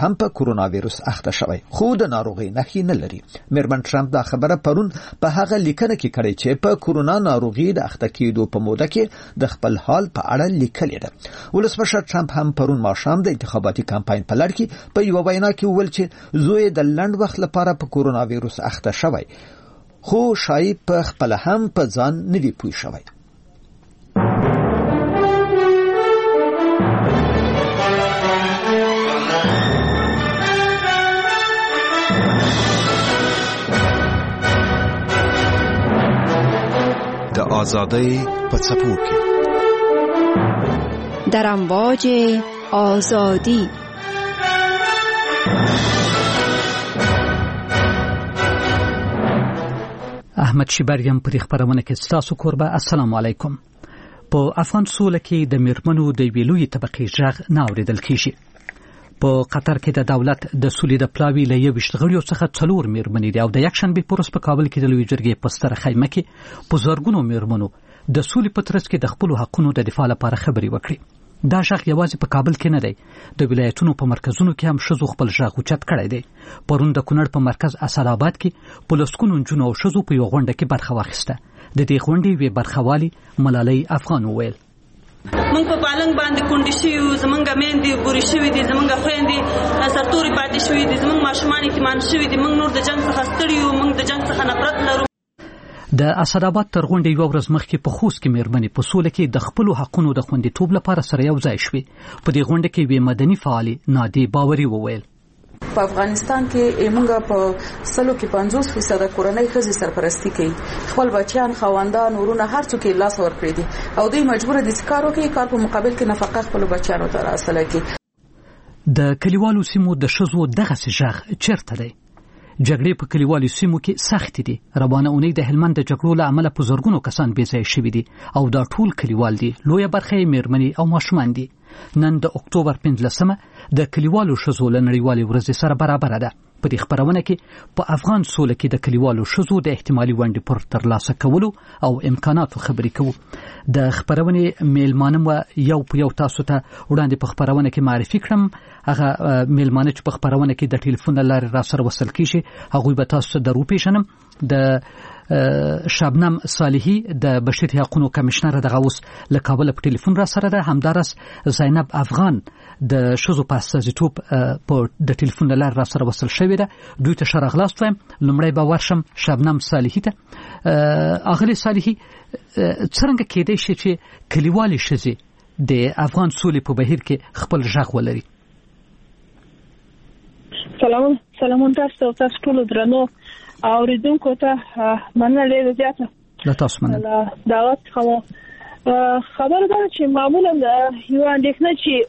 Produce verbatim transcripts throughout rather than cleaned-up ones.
هم په کورونا وایروس اخته شوی خو د ناروغي نښې نه لري. میرمن ټرمپ دا خبره پرون په هغه لیکنه کې کړې چې په کورونا ناروغي د اخته کېدو په موده کې د خپل حال په اړه لیکلې ده. ولسمشر ټرمپ هم پرون ماښام د انتخاباتي کمپاین په لړ کې په یو وینا کې وویل چې زوی د لنډ وخت لپاره په کورونا وایروس اخته شوی خو شاید په خپل هم په ځان نه دی پوه شوی. د آزادۍ په څپو کې در امواج آزادی احمد شیبریم پر خبرونه کې تاسو کوربه. السلام علیکم. په افغان سوله کې د میرمنو د ویلوی طبقې ژغ نه اوریدل کیږي. په قطر کې د دولت د سولې د پلاوي له یو وشتغړیو څخه څلور میرمنې دي او د یکشنبه پورس په کابل کې د لوی جرګې په ستره خیمه کې په زرګونو میرمنو د سولې په ترڅ کې د خپل حقونو د دفاع لپاره خبرې وکړي. دا ژغ یوازې په کابل کې نه دی، د ولایتونو په مرکزونو کې هم شذو خپل ژغ اوچت کړی دی. پرون د کونړ په مرکز اسداباد کې په لسګونو نجونو او شذو په یو غونډه کې برخه واخیسته. د دې غونډې وی برخوالي ملالۍ افغان وویل: موږ په بالنګ باندې کونډې شوي، زمونږ میندې ګوري شوي دي، زمونږ خویندې سرتوري پاتې شوي دي، زمونږ ماشومان یتیمان شوي دي، موږ نور د جنګ څخه ستړي یو، موږ د جنګ څخه نفرت لرو. د اسداباد تر غونډې یو ورځ مخکې په خوست کې میرمنې په سوله کې د خپل حقونو د خوندیتوب لپاره سره یو ځای شوې. په دې غونډه کې وی مدني فعالي نادي باوري وویل: په افغانستان کې موږ په سلو کې پنځوس فیصد کورنۍ ښځې سرپرستی کوي. خپل بچیان، خواندان، ورونه هر څوک یې لاس ورکړي دي او دوی مجبور دي چې کار وکړي، کار په مقابل کې نفقه خپل بچیانو ته راوصله کړي. د کلیوالو سیمو د شذو دغه ژغ چیرته دی؟ جګړې په کلیوالو سیمو کې سخت دي. روانه اونۍ د هلمند د جګړو له امله په زرګونو کسان بې ځای شوي دي او دا ټول کلیوال دي. لویه برخه یې میرمنې او ماشومان دي. نن د اکتوبر پنځلسمه د کلیوالو شذو له نړیوالې ورځې سره برابر ده. په دې خبرونه کې په افغان سوله کې د کلیوالو شذو د احتمالي ونډې پر ترلاسه کولو او امکاناتو خبرې کوو. د خبرونې میلمانه و یو په یو تاسو ته وړاندې په خبرونه کې معرفي کړم. هغه میلمانه چې په خبرونه کې د ټلیفون لارې را سره وصل کیږي هغه به تاسو ته درو پیژنم. د شبنم صالحی د بشري حقوقو کمشنر دغه اوس له کابل په ټلیفون را سره ده. همدارس زینب افغان د شذو په استازیتوب په د ټلیفون لارې را سره وصل شوې ده. دوی ته شرغلاست وایم. لومړی به ورشم شبنم صالحی ته. اغلی صالحی څنګه کېدای شي چې کلیوالي ښځې د افغان سولې په بهیر کې خپل ژغ ولري؟ سلام سلامون تاسو تاسو ټول درنو اوریدونکو ته مننه ډیره زیاته. لا تاسو مننه. دعوت خو خبر ده چې معمولا یو اندېښنه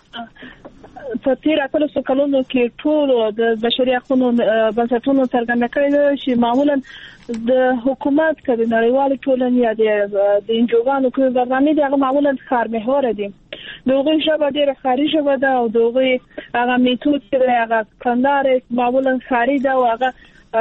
چې په تیر اتلسو کلونو کې ټول د بشري حقوقو بنسټونو څرګنده کړې ده چې معمولا د حکومت کړي نړیوال ټولنې یا د انجوګانو کوم برنامه دي هغه معمولا خار محور دي. دوغه شبه ډیره خاري شبه ده او دوغه هغه میتود چې هغه کندار معمولا خاري ده او هغه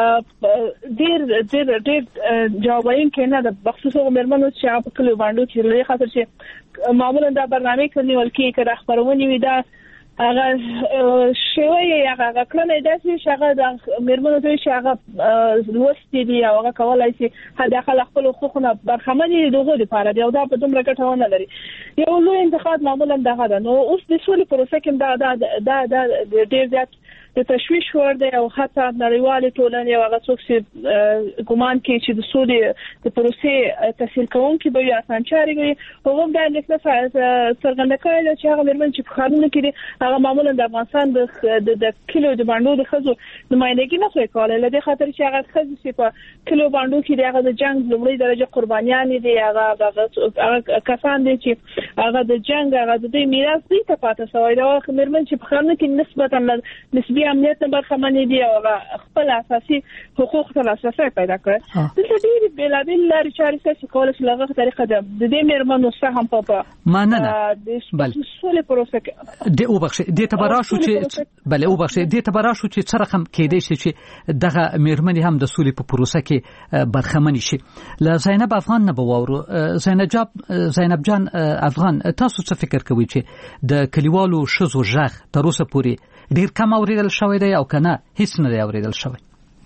ډیر ډیر ډیر جوابین کې نه د بخصوصو مرمنو چې په کلو باندې چې لري خاطر چې معمولا دا برنامه کوي ولکې کړه خبرونه وي دا هغه شوی هغه کړنې داسې شغه د مرمنو ته شغه لوستي دي او هغه کولای شي داخله خپل حقوقونه برخمنې دغه لپاره دی او دا په دومره ګټونه لري. یو لوی انتخاب معمولا دغه ده. نو اوس د سولې پروسه کې دا دا دا ډیر زیات د تشویش ور دی او حتی نړیوال ټولنې او هغه څوک چې ګومان کوي چې د سولې د پروسې تسهیل کوونکي به یې اسانچاري وي هغه دا لیکل څرګنده کړل چې هغه مرمن چې په خارونه کې هغه معمولا د افغانستان د د کیلو د باندې د خزو نمائندګي نه کوي کولای لدې خاطر چې هغه خزو چې په کیلو باندې کې هغه د جنگ لومړی درجه قربانیان دي هغه هغه کسان دي چې هغه د جنگ هغه د دې میراث دي ته پاتې شوی دا مرمن چې په خارونه کې نسبتا نسبی امنیت برخمنې دي او خپل اساسي حقوق ته لاسرسی پیدا کړي. د دې بلابل لارې چارې چې کولای شي لغه طریقه ده د دې مرمنو سهم په ماننه بل سولې پروسه د او بخښ د تبراشو چې بل او بخښ د تبراشو چې څه رقم کېدای شي چې دغه مرمنې هم د سولې په پروسه کې برخمنې شي. ل زینب افغان نه بوورو زینب جاب زینب جان افغان تاسو څه فکر کوئ چې د کلیوالو شذو ژغ تر اوسه پورې ډیر کم اوریدل شوی دی او کنه هیڅ نه دی اوریدل شوی؟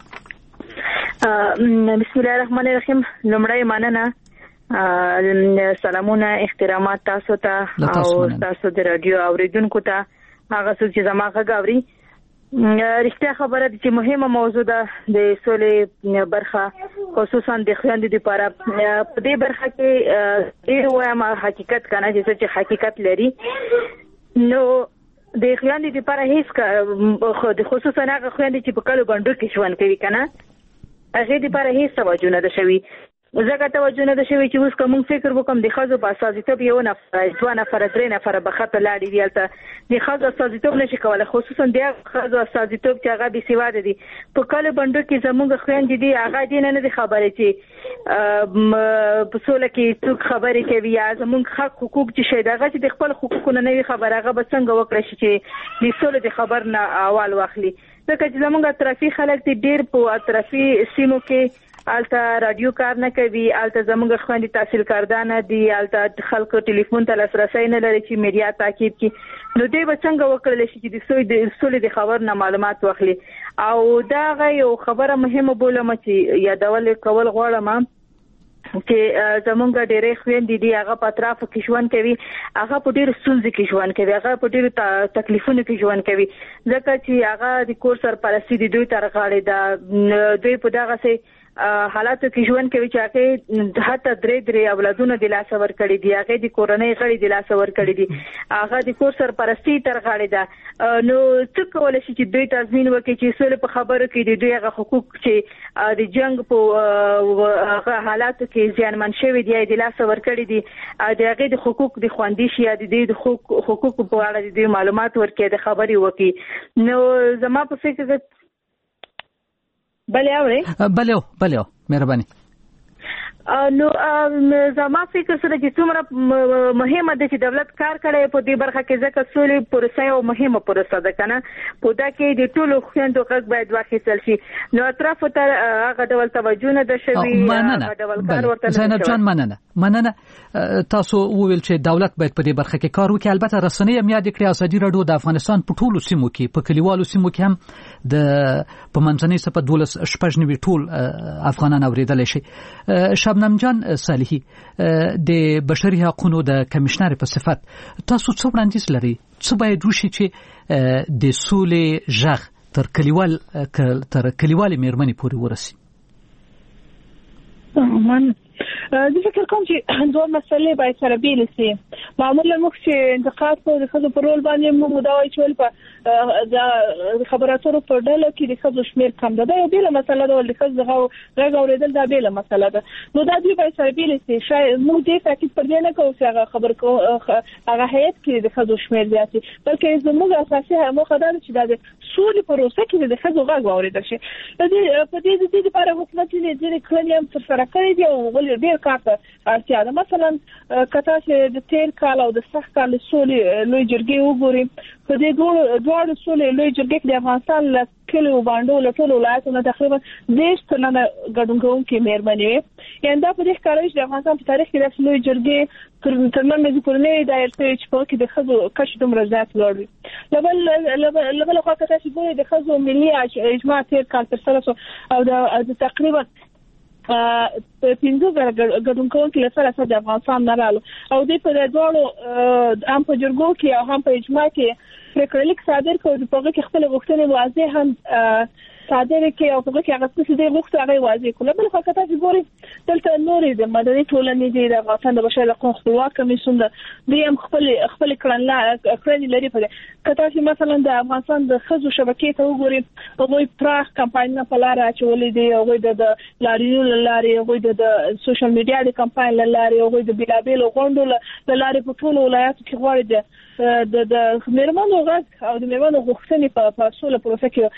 بسم الله الرحمن الرحیم. لمړی مننه، سلامونه، احترامات تاسو ته او تاسو د رادیو اوریدونکو ته، هغه څوک چې زما غږ اوري. رښتیا خبره ده چې مهمه موضوع ده د سولې برخه، خصوصا د خویندو لپاره. په دې برخه کې ډېر وایم حقیقت کنه چې حقیقت لري، نو د خویندو لپاره هیڅ خصوصا هغه خویندې چې په کلو بندو کې ژوند کوي کنه، هغه لپاره هیڅ توجه نه ده شوی. زګه توجه نه ده شوی چې اوس کوم فکر وکم د خازو په اساسیتوب یو نفر دوه نفر درې نفر به خطر لاړي دیالته د خازو اساسیتوب نشي کولای، خصوصا د خازو اساسیتوب چې هغه به سیواده دي په کله بندو کې زموږ خويندې دي، هغه دین نه دي خبره چې په سوله کې څوک خبرې کوي یا زموږ حق حقوق چې شي دغه چې د خپل حقوقونه نه وي خبره، هغه به څنګه وکړي چې د سوله د خبر نه اول واخلي. ځکه چې زموږ اطرافي خلک دي ډیر په اطرافي سیمو کې الته رادیو کار نه کوي، الته زموږ خويندې تحصیل کاردانه دي، الته خلکو ټلیفون ته لاسرسي نه لري چې میډیا تعقیب کړي، نو دوی به څنګه وکړل شي چې د سولې د خبر نه معلومات واخلي. او دا غو خبره مهمه بولم چې یادول کول غواړم چې زمونږ ډېرې خويندې دي هغه په اطرافو کې ژوند کوي، هغه په ډېر ستونزې کې ژوند کوي، هغه په ډېر تکلیفونو کې ژوند کوي، ځکه چې هغه د کور سرپرستی د دوی تر غاړې ده. دوی په دغه سي حالاتو کې ژوند کوي چې هغه حتی درې درې اولادونه د لاس ور کړی دي، هغه د کورنۍ غړي د لاس ور کړی دي، هغه د کور سرپرستی تر غاړې ده. نو څه کولای شي چې دوی تضمین وکړي چې سولې په خبرو کې د دوی هغه حقوق چې د جنگ په حالاتو کې ځانمن شوی دی د لاس ور کړی دي، د هغه د حقوق د خواندې شي د دې د حقوق په اړه د معلومات ورکړي د خبري وکړي. نو زما په فکر کې بله اوري بله بله مهرباني. نو زما فکر سره چې څومره مهمه ده چې دولت کار کوي په دې برخه کې، ځکه سولې پروسه یو مهمه پروسه ده کنه، په دا کې د ټولو خويندو حق باید واخیستل شي. نو اطراف ته هغه ډول توجه نه ده شوی، هغه ډول کار ورته نه. زینب جان مننه مننه. تاسو وویل چې دولت باید په دې برخه کې کار وکړي. البته رسنۍ هم یاد کړې ازادي راډیو د افغانستان په ټولو سیمو کې په کلیوالو سیمو کې هم د په منځنۍ صفه دولس شپږ نوي ټول افغانان اوریدل شي. شبنم جان صالحي د بشري حقوقو د کمشنر په صفت تاسو څه وړاندیز لري؟ څه باید وشي چې د سولې ژغ تر کلیوال تر کلیوالي مېرمنې پورې ورسي؟ من زه فکر کوم چې دوه مسلې باید سره بیل شي. معمولا موږ چې انتقاد کوو د خزو په رول باندې موږ دا وایو چې په د خبراتو په ډله کې د خزو شمیر کم ده. دا یو بیل مسله ده، ولې خزو غږ اوریدل دا بیل مسله ده. نو دا دوی باید سره بیل شي. شاید موږ دې تاکید پر دې نه کوو چې هغه خبر کو هغه هیڅ کې د خزو شمیر زیاتي، بلکې زموږ اساسي موخه دا ده چې د سولې پروسه کې د خزو غږ اوریدل شي. په دې په دې د دې لپاره حکومت یې ځینې کړنې هم تر سره کړې دي او ولې ډېر کار ته اړتیا ده. مثلا کته چې د تیر کال او د سخت کال سولې لوی جرګې وګوري، په دې دوه سولې لوی جرګې کې د افغانستان له کلیو باندې له ټولو ولایتونو تقریبا دیش تنه ګډون کوونکې مېرمنې وي. یعنې دا په دې ښکاري چې د افغانستان په تاریخ کې د لوی جرګې ترمن مې کورنۍ دایر ته چې په کې د خزو کچ دومره زیات لوړ وي. لبل لبل خو کته چې د خزو ملي اجماع تیر کال تر سره او د تقریبا په پینځه زره ګډون کوونکي له سره د افغانستان نه رالو او د په دواړو هم په جرګو کې او هم په اجماع کې پریکړه لیک صادر کړو. په هغه کې خپل غوښتنې واضح هم صادر کې او په هغه کې هغه څه چې غوښتنه هغه واضح کړل. بل خو کته چې ګوري دلته نورې د مدني ټولنې د افغانستان د بشري حقوقو خپلواک کمیسیون د دې هم خپل خپل کړنلا کړنې لري. په کته چې مثلا د افغانستان د خزو شبکې ته وګوري، هغه پراخ کمپاینونه په لار اچولې دي، هغه د لاریو لاري، هغه د سوشل میډیا د کمپاین لاري، هغه د بیلابیل غونډو لاري په ټولو ولایتو کې غواړي د د د مېرمنو غږ او د مېرمنو غوښتنې په سوله پروسه کې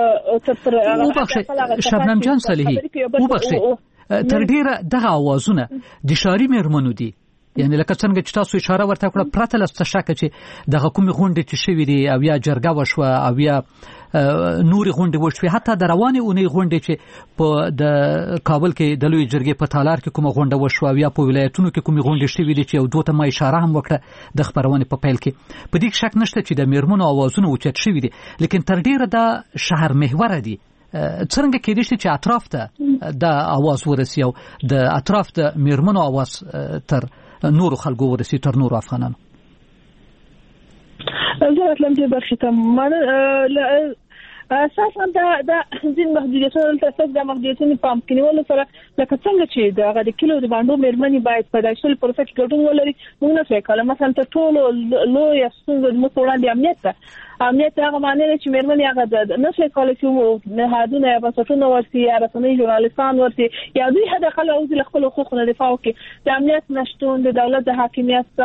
شبنم جان صالحي وبخښئ تر ډیره دغه اوازونه د شاري مېرمنو دي یعنی لکه څنګه چې تاسو اشاره ورته کړه پرته لسته شک چې دغه کومې غونډې چې شوې دي او یا جرګه وشوه او یا نوري غونډې وشوې حتی د روانې اونۍ غونډې چې په د کابل کې د لوی جرګې په تالار کې کومه غونډه وشوه او یا په ولایتونو کې کومې غونډې شوې دي چې یو دوه ته ما اشاره هم وکړه د خبرونې په پیل کې په دې شک نشته چې د میرمنو اوازونه اوچت شوي دي لیکن تر ډیره دا شهر محور دي څنګه کېدای شي چې اطراف ته د اواز ورسي او د اطراف د میرمنو اواز تر نورو خلکو ورسي تر نورو افغانانو زه اتلم چې برخه ته اساسا دا د ځین محدودیتونو تر څنګ د محدودیتونو په امکانولو سره لکه څنګه چې د غږ کلو د باندې مېرمنې باید په داسې پروسه کې ګډون ولري موږ نه څه کله مثلا ته ټول لو یا څنګه د مخوړان د امنیت ته امنیت هغه معنی نه چې مېرمنې هغه نه څه کله چې نه هادونه یا بسټونه ورسي یا رسمي ژورنالیستان ورسي یا دوی هدا خلک او د خپل حقوقو دفاع کوي د امنیت نشټون د دولت د حاکمیت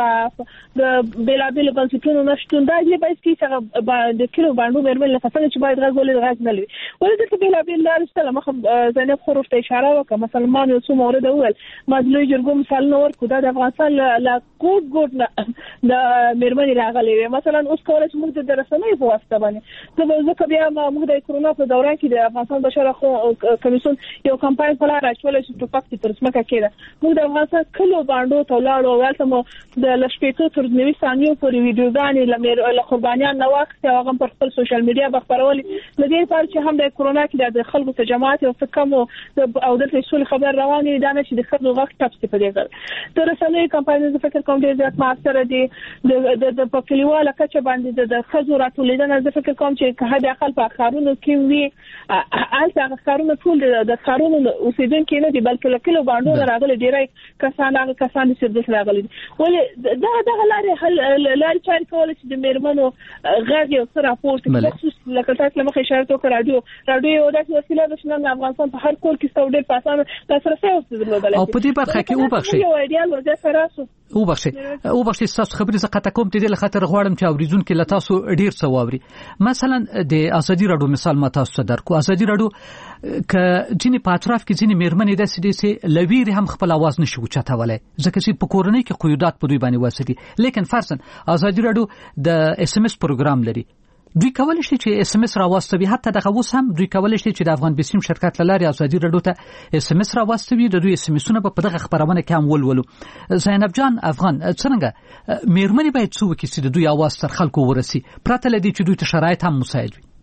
د بلابل بنسټونو نشټون دا یې باید چې د کلو باندې مېرمنې لپاره چې باید ولې غږ نه لري ولې د بلابل لار سره مخه زینب خروف ته اشاره وکړه مسلمان یو څو مورد اول مدلوی جرګو مثال نور کو دا د افغانستان لا کوټ ګوټ د مېرمنې راغلي مثلا اوس کولای شو موږ د رسنۍ په واسطه باندې زه به ځکه بیا موږ د کرونا په دوران کې د افغانستان بشر حقوق کمیسیون یو کمپاین په لار اچول چې په پکې تر څمکه کېده موږ د افغانستان کلو باندې ته لاړو ولته مو د لشپېتو تر نوي ثانیو پورې ویډیوګانې لمر له قربانیان نو وخت هغه پر خپل سوشل میډیا بخبرولي لدې لپاره چې هم د کرونا کې د خلکو ته جماعت او فکم او د رسول خبر رواني دا نه چې د خلکو وخت تاسو په دې غل تر رسنۍ کمپاین د فکر کوم ډیر زیات ماستر دي د د په کلیواله کچه باندې د خزو راتولیدنه د فکر کوم چې که هدا خپل په خارونو کې وي الته خارونو ټول د خارونو اوسیدونکو نه دي بلکې لکه باندې راغلي ډیرای کسان هغه کسان چې د راغلي ولې دا د لارې حل لارې چاري کول چې د میرمنو غږ یو سره راپورټ خصوص لکه تاسو لمخه اشاره وکړه رادیو رادیو یو داسې وسیله ده چې نن افغانستان په هر کور کې څو ډېر پاسانه لاسرسي اوسېدل او په دې برخه کې وبخښي یو ایډیال ورته سره وبخښي وبخښي تاسو خبرې زه قطع کوم ته د خاطر غواړم چې اوریدونکو له تاسو ډیر څه واوري مثلا د ازادي رادیو مثال ما تاسو درکو ازادي رادیو ک ځینې په اطراف کې ځینې میرمنې د سې دي سي لویر هم خپل आवाज نشي وچتاولای ځکه چې په کورنۍ کې قیودات په دوی باندې واسطي لیکن فرضاً ازادي رادیو د اس ام اس پروګرام لري دوی کولای شي چې اس ام اس راوستوي حتی دغه اوس هم دوی کولای شي چې د افغان بسیم شرکت لاري ازادي رادیو ته اس ام اس راوستوي د دوی اس ام اسونه په دغه خبرونه کې هم ولولو زینب جان افغان څنګه میرمنې باید څو کې چې د دوی आवाज تر خلکو ورسي پرته لدی چې دوی ته شرایط هم مساعد وي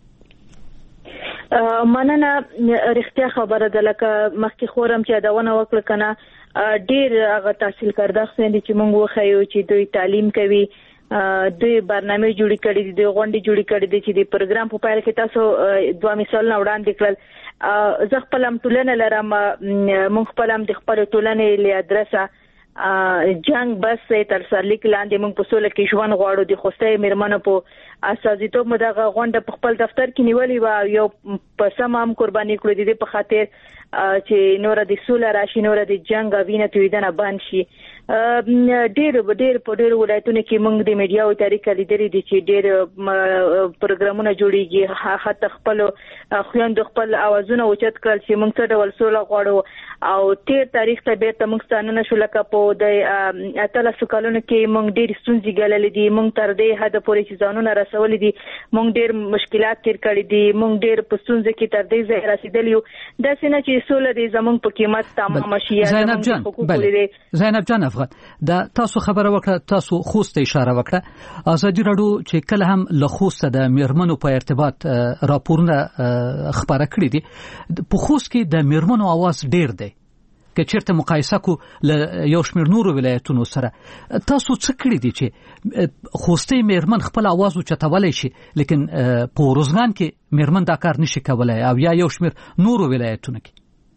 مننه رښتیا خبره ده لکه مخکې خورم چې دا ونه وکړه کنه ډیر هغه تحصیل کرده خويندې چې موږ وخایو چې دوی تعلیم کوي دوی برنامه جوړی کړی دي غونډې جوړی کړی دي چې د پروګرام په پایله کې تاسو دوه مثالونه وړاندې کړل زه خپل هم ټولنه لرم موږ خپل هم د خپل ټولنې له ادرسه جنگ بس تر سرلیک لاندې موږ په سوله کې ژوند غواړو د خوستې میرمنو په اساسیتوب مدغه غونډه په خپل دفتر کې نیولې و یو په سمام قرباني کړې دي په خاطر چې نور د سوله راشي نور د جنگ وینه تویدنه باندې شي ډېر ډېر په ډېر ولایتونو کې موږ د میډیا او طریقې لیدلې دي چې ډېر پروګرامونه جوړیږي حتی خپل خويند خپل اوازونه اوچت کړل چې موږ څه ډول سوله غواړو او تیر تاریخ ته به موږ ستانه شو لکه په د اتل سکالونو کې موږ ډېر ستونزې ګاللې دي موږ تر دې حد پورې چې ځانونه رسولې دي موږ ډېر مشکلات تیر کړې دي موږ ډېر په ستونزې کې تر دې ځای رسیدلی یو دا څنګه چې سوله دې زموږ په قیمت تمام شي زینب جان بله زینب جان افغان دا تاسو خبره وکړه تاسو خوست اشاره وکړه ازادي رادیو چې کله هم له خوست د میرمنو په ارتباط راپورونه خبره کړې دي په خوست کې د میرمنو आवाज ډیر دی که چیرته مقایسه کو له یو شمېر نورو ولایتونو سره تاسو څه کړی دي چې خوستې میرمن خپل आवाज اوچتولای شي لیکن په روزګان کې میرمن دا کار نشي کولای او یا یو شمېر نورو ولایتونو کې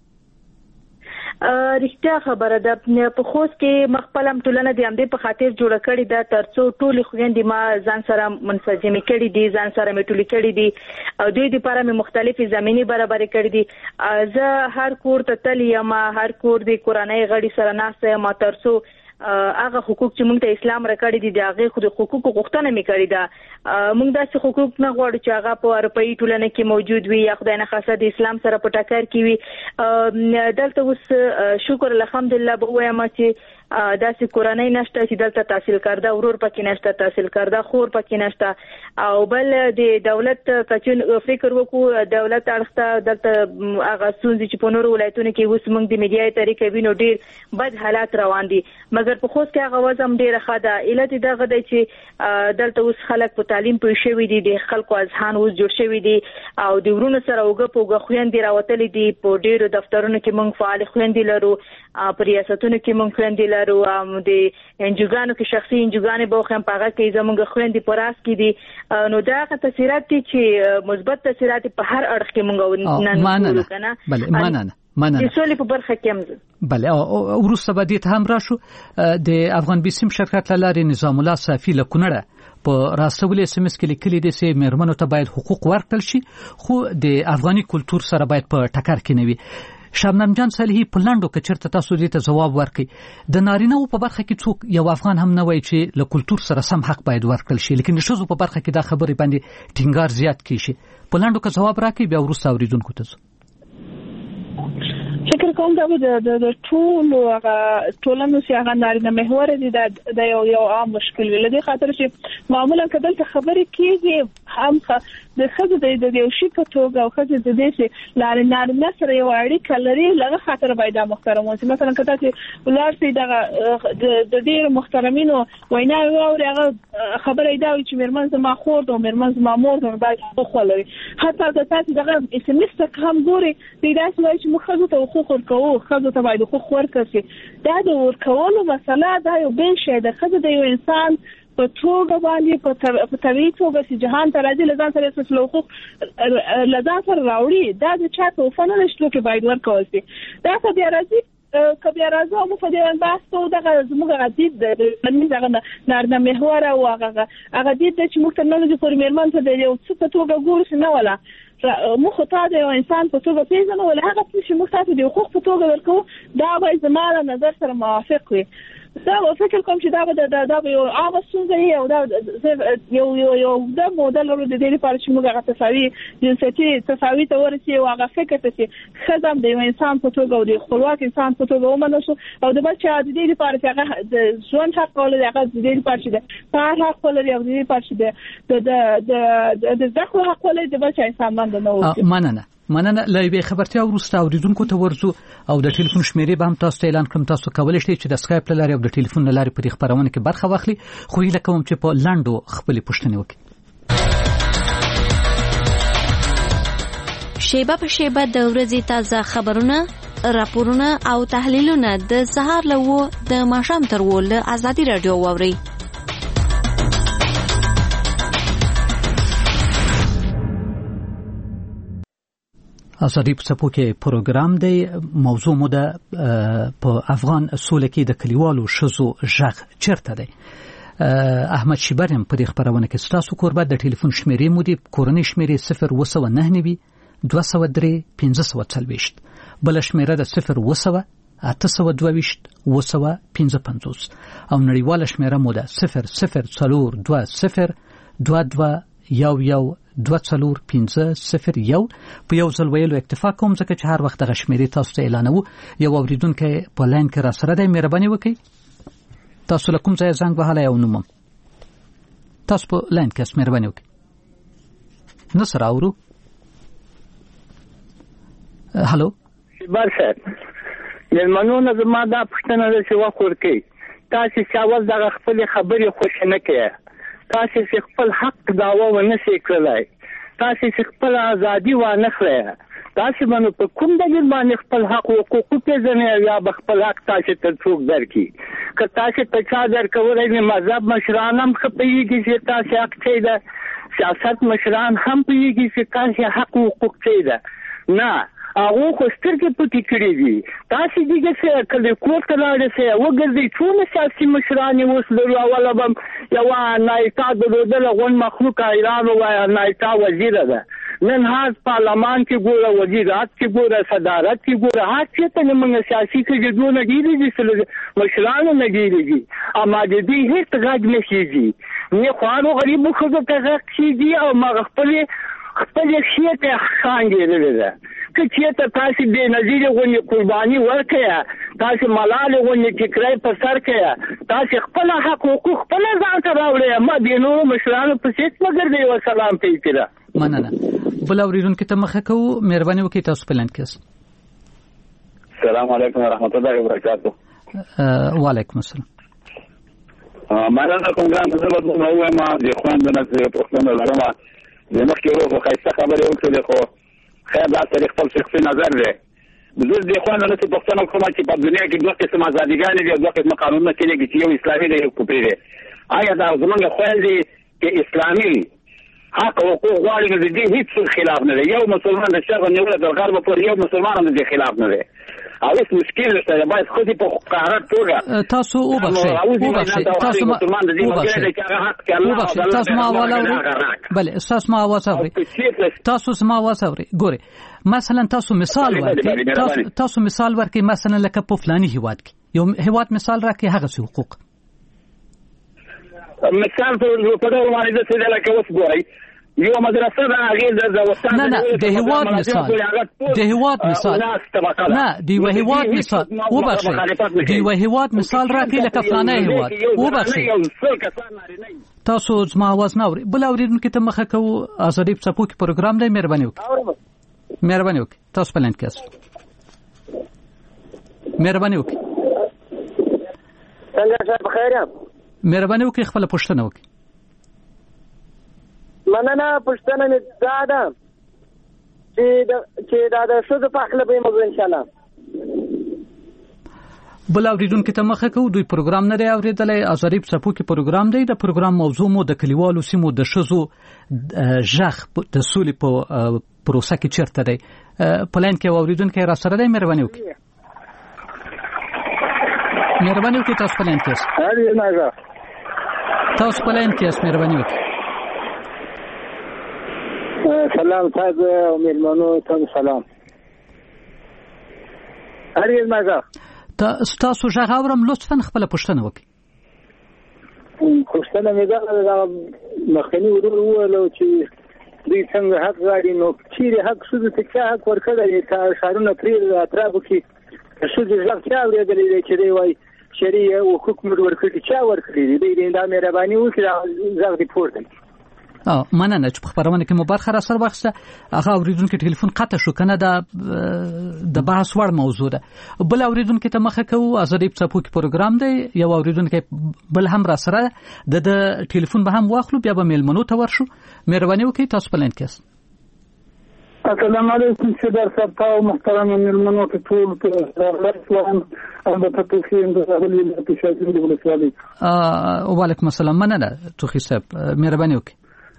رښتیا خبره ده په خوست کې مخبلم ټولنه د امدې په خاطر جوړ کړی دا ترڅو ټول خويندې ما ځان سره منسجم کړي دي ځان سره میټولې کړي دي او دوی لپاره مې مختلفې زميني برابر کړي دي زه هر کور ته تللی یم هر کور د کورنۍ غړي سره ناسته یم ترڅو هغه حقوق چې موږ ته اسلام راکړي دي د هغه خود حقوق غوښتنه مې کړې ده موږ داسې حقوق نه غواړو چې هغه په اروپאי ټولنه کې موجود وي یا خدای نه خاصه د اسلام سره په ټکر کې وي دلته اوس شکر الحمدلله به وایم چې داسې کورنۍ نشته چې دلته تحصیل کرده ورور پکې نشته تحصیل کرده خور پکې نشته او بل د دولت کچن فکر وکړو دولت اړخته دلته هغه ستونزې چې په نورو ولایتونو کې اوس موږ د میډیا طریقې وینو ډیر بد حالات روان دي مګر په خوست کې هغه وضع ډیره ښه ده علت دغه دی چې دلته اوس خلک په تعلیم پوه شوي دي د خلکو اذهان اوس جوړ شوي دي او د ورونو سره اوږه په اوږه خویندې راوتلې دي په ډیرو دفترونو کې موږ فعال خویندې لرو په ریاستونو کې موږ خویندې لرو د انجوګانو کې شخصي انجوګانې به خو هم په هغه کې زموږ خویندې په راس کې دي نو دا هغه تاثیرات دي چې مثبت تاثیرات په هر اړخ کې موږ نن ګورو کنه بله مننه مننه د سولې په برخه کې هم بله وروسته به دې هم راشو د افغان بیسیم شرکت لارې نظام الله صافي له کونړه په راسولې اس ام اس کې لیکلي دي چې مېرمنو ته باید حقوق ورکړل شي خو د افغاني کلچر سره باید په ټکر کې نه وي شبنم جان صالحي په لاندو کې چرته تاسو دې ته جواب ورکړي د نارینه په برخه کې څوک یو افغان هم نه وایي چې له کلچر سره سم حق باید ورکړل شي لیکن د شذو په برخه کې دا خبرې باندې ټینګار زیات کیږي په لاندو کې جواب راکړي بیا ورسره اوریدونکو ته فکر کوم دا د د ټول هغه ټولنو چې هغه نارینه محور دي د یو یو عام مشکل ویل دي خاطر چې معمولا کله خبرې کیږي هم د خځو د یو شي په توګه او خځو د دې چې لارې نارینه سره یو اړیکه لري لږه خاطر باید محترم اوسي مثلا کله چې ولر سي د د ډیر محترمینو وینا او هغه خبرې دا چې مرمن زما خور او مرمن زما مور باید حقوق ولري حتی د تاسو دغه اس ام اس ته هم ګوري د داسې وایي چې مخزو ته حقوق ورکوو خځو ته باید حقوق ورکړي دا د ورکولو مسله دا یو بل شی د خځو د یو انسان په توګه باندې په طبيعي توګه چې جهان ته راځي لزان سره څه حقوق لزان سره راوړي دا د چا په فن نشته کې باید ورکول شي دا څه بیا راځي کبه راځو مو په دې باندې تاسو دغه زموږ غدید د منځ دغه نارنه محور او هغه هغه دې چې موږ ته نه د پرمیرمن ته د یو څه په توګه ګورس نه ولا مو خو ته د انسان په توګه پیژنو ولا هغه چې موږ تاسو د حقوق په توګه ورکو دا به زموږ نظر سره موافق وي دا فکر کوم چې دا به دا به یو عام ستونزه او دا یو یو یو د موډل ورو د دې لپاره چې موږ هغه تساوي جنسيتي تساوي ته ورسي او هغه فکر ته چې خدام د انسان په توګه او د خپلواک انسان په توګه ومنو او د بل چې د دې لپاره چې هغه د ژوند حق ولري هغه د دې لپاره چې د کار حق ولري او د دې لپاره چې د د د ځکه حق ولري د بل چې انسان باندې نه وي مننه مننه لایبه خبرتیا ورسته اوریدونکو ته ورزو او د ټلیفون شمیرې به هم تاسو ته اعلان کړم تاسو کولای شئ چې د اسکایپ لارې او د ټلیفون لارې په خبرونه کې برخه واخلي خو هیله کوم چې په لاندو خپل پوښتنه وکړي شیبه په شیبه د ورځې تازه خبرونه راپورونه او تحلیلونه د سهار له د ماښام تر ول ازادي رادیو ووري ازادي په څپو کې پروګرام دی موضوع مو د په افغان سولې کې د کلیوالو شذو ژغ چیرته دی احمد شیبرم په دې خبرونه کې ستاسو قربت د ټلیفون شمیرې مو دی کورنۍ شمیرې صفر و سو نه نوي دوه سو درې پنځه سو څلويشت بل شمیره د صفر و سو اته سو دوه و سو پنځه پنځوس او نړیواله شمیره مو ده صفر صفر څلور دوه صفر دوه دوه یو یو دوه څلور پنځه صفر یو په یو ځل ویلو اکتفا کوم ځکه چې هر وخت د شمیرې تاسو ته اعلانوو یو اوریدونکو په لاین کې را سره دی مهرباني وکړئ تاسو له کوم ځای زنګ وهلای او نوم تاسو په لاین کې مهرباني وکړئ نو سره اورو هالو بار صاحب مېلمنو نه زما دا پوښتنه ده چې وخت ورکړئ تاسو چې اول دغه خپلې خبرې خوښ نه کړئ تاسو چې خپل حق دعوا ونه شئ کولای تاسو چې خپل ازادي ونه خلئ تاسو باندې په کوم دلیل باندې خپل حق او حقوق پیژنئ یا خپل حق تاسو ته څوک درکړي که تاسو ته چا درکولای نه مذهب مشران هم خپېږي چې تاسو حق څه ده سیاست مشران هم پیږي چې تاسو حق او حقوق څه ده نه هغه خو سترګې پټې کړې دي تاسو دغه څه کله کوټ ته لاړ شئ وګرځئ ټول سیاسي مشران اوس لرو اوله بم یو نایتا د غون مخلوق ایران او نایتا وزیر ده نن هاز پارلمان کې ګوره وزیرات کې ګوره صدارت کې ګوره هر څه ته موږ سیاسي کې جوړونه کیږي چې مشران نه کیږي اما دې هیڅ غږ نه کیږي نه خو غریب خو ته غږ کیږي او ما خپل خپل شي ته څنګه لري که چېرته تاسې بېنظیرې غوندې قرباني ورکړئ، تاسې ملالې غوندې ټیکری په سر کړئ، تاسې خپله حق حقوق خپله ځان ته راوړئ، ما دې نورو مشرانو پسې هېڅ مه ګرځئ. وسلام ته یې کړه. مننه. بل اورېدونکي ته مخه کوو. مهرباني وکړئ تاسو په لنډ کې. السلام علیکم ورحمت الله وبرکاته. وعلیکم السلام. مننه کوم ګران زه به دومره ووایم د خویندو نه چې پوښتنه لرمه د مخکې ورو خو ښایسته خبرې وکړلې، خو خیر دا سړي خپل شخصي نظر دی. زه د خویندو نه چې پوښتنه کوم چې په دنیا کې دوه قسم ازادیګانې دي او دوه قسمه قانونونه کېږي چې یو اسلامي دی یو کفري دی. آیا دا زموږ خویندې چې اسلامي حق او حقوق غواړي نو د دې هېڅ خلاف نه دی. یو مسلمان د شرق نیوله تر غربه پورې یو مسلمان هم د دې خلاف نه دی. او هیڅ مشکل نشته، باید ښځې په قهرت توګه تاسو وبخښئ وبخښئ تاسو ما وبخښئ تاسو ما حواله اورئ. بله ستاسو ما اواز اورئ، تاسو زما اواز اورئ. ګورئ مثلا تاسو مثال ورکړئ، تاسو تاسو مثال ورکړئ مثلا لکه په فلاني هیواد کې یو هیواد مثال راکړئ هغسې حقوق مثال په ډول باندې داسې دی لکه اوس ګورئ یو مدرسه ده هغې د وطن نه نه د هیواد مثال د هیواد مثال نه د یوه هیواد مثال وبخښئ د یوه هیواد مثال راکړئ لکه فلانی هیواد. وبخښئ تاسو زما اواز نه اورئ. بل اورېدونکي ته مخه کوو. ازادي په څپو کې پروګرام دی. مهرباني وکړئ مهرباني وکړئ تاسو په لنډ کې یاست. مهرباني وکړئ. څنګه صاحب بخیر یم؟ مهرباني وکړئ خپله پوښتنه وکړئ. مننه. پوښتنه مې دا ده چې دا د ښځو په هکله به یې موضوع انشاءالله. بل اورېدونکي ته مخه کوو. دوی پروګرام نه دی اورېدلی. ازادي په څپو کې پروګرام دی. د پروګرام موضوع مو د کلیوالو سیمو د ښځو غږ د سولې په پروسه کې چیرته دی. په لاین کې اورېدونکی را سره دی. مهرباني وکړئ مهرباني وکړئ تاسو په لاین کې یاست. تاسو په لاین کې یاست. مهرباني وکړئ. سلام صاحب او مېلمنو ته سلام. هرې مازه تاسو غږ اورم. لطفا خپله پوښتنه وکړئ. پوښتنه مې دا ده مخکني ورور وویل چې دوی څنګه حق غواړي، نو چیرې حق ښځو ته چا حق ورکړی دی؟ ښارونه پرې اطرافو کې ښځې غږ چا اورېدلی دی چې دی وایي شرعي حقوق موږ ورکړي؟ چا ورکړي دي؟ دوی دا مهرباني وکړي دا غږ دې پورته کړي. مننه چې په خبرونه کې مو برخه را سره واخیسته. هغه اورېدونکي ټلیفون قطع شو که نه دا د بحث وړ موضوع ده. بل اورېدونکي ته مخه کوو. ازادي په څپو کې پروګرام دی. یو اورېدونکی بل هم را سره د د ټلیفون به هم واخلو بیا به میلمنو ته ورشو. مهرباني وکړئ تاسو په لاین کې یاست. السلام علیکم سیدار صاحب او محترم میلمنو ته ټول راغلاست. البته توخی د راغلي د شاګرد د ولسوالۍ. وعلیکم السلام. مننه توخی صاحب مهرباني وکړئ.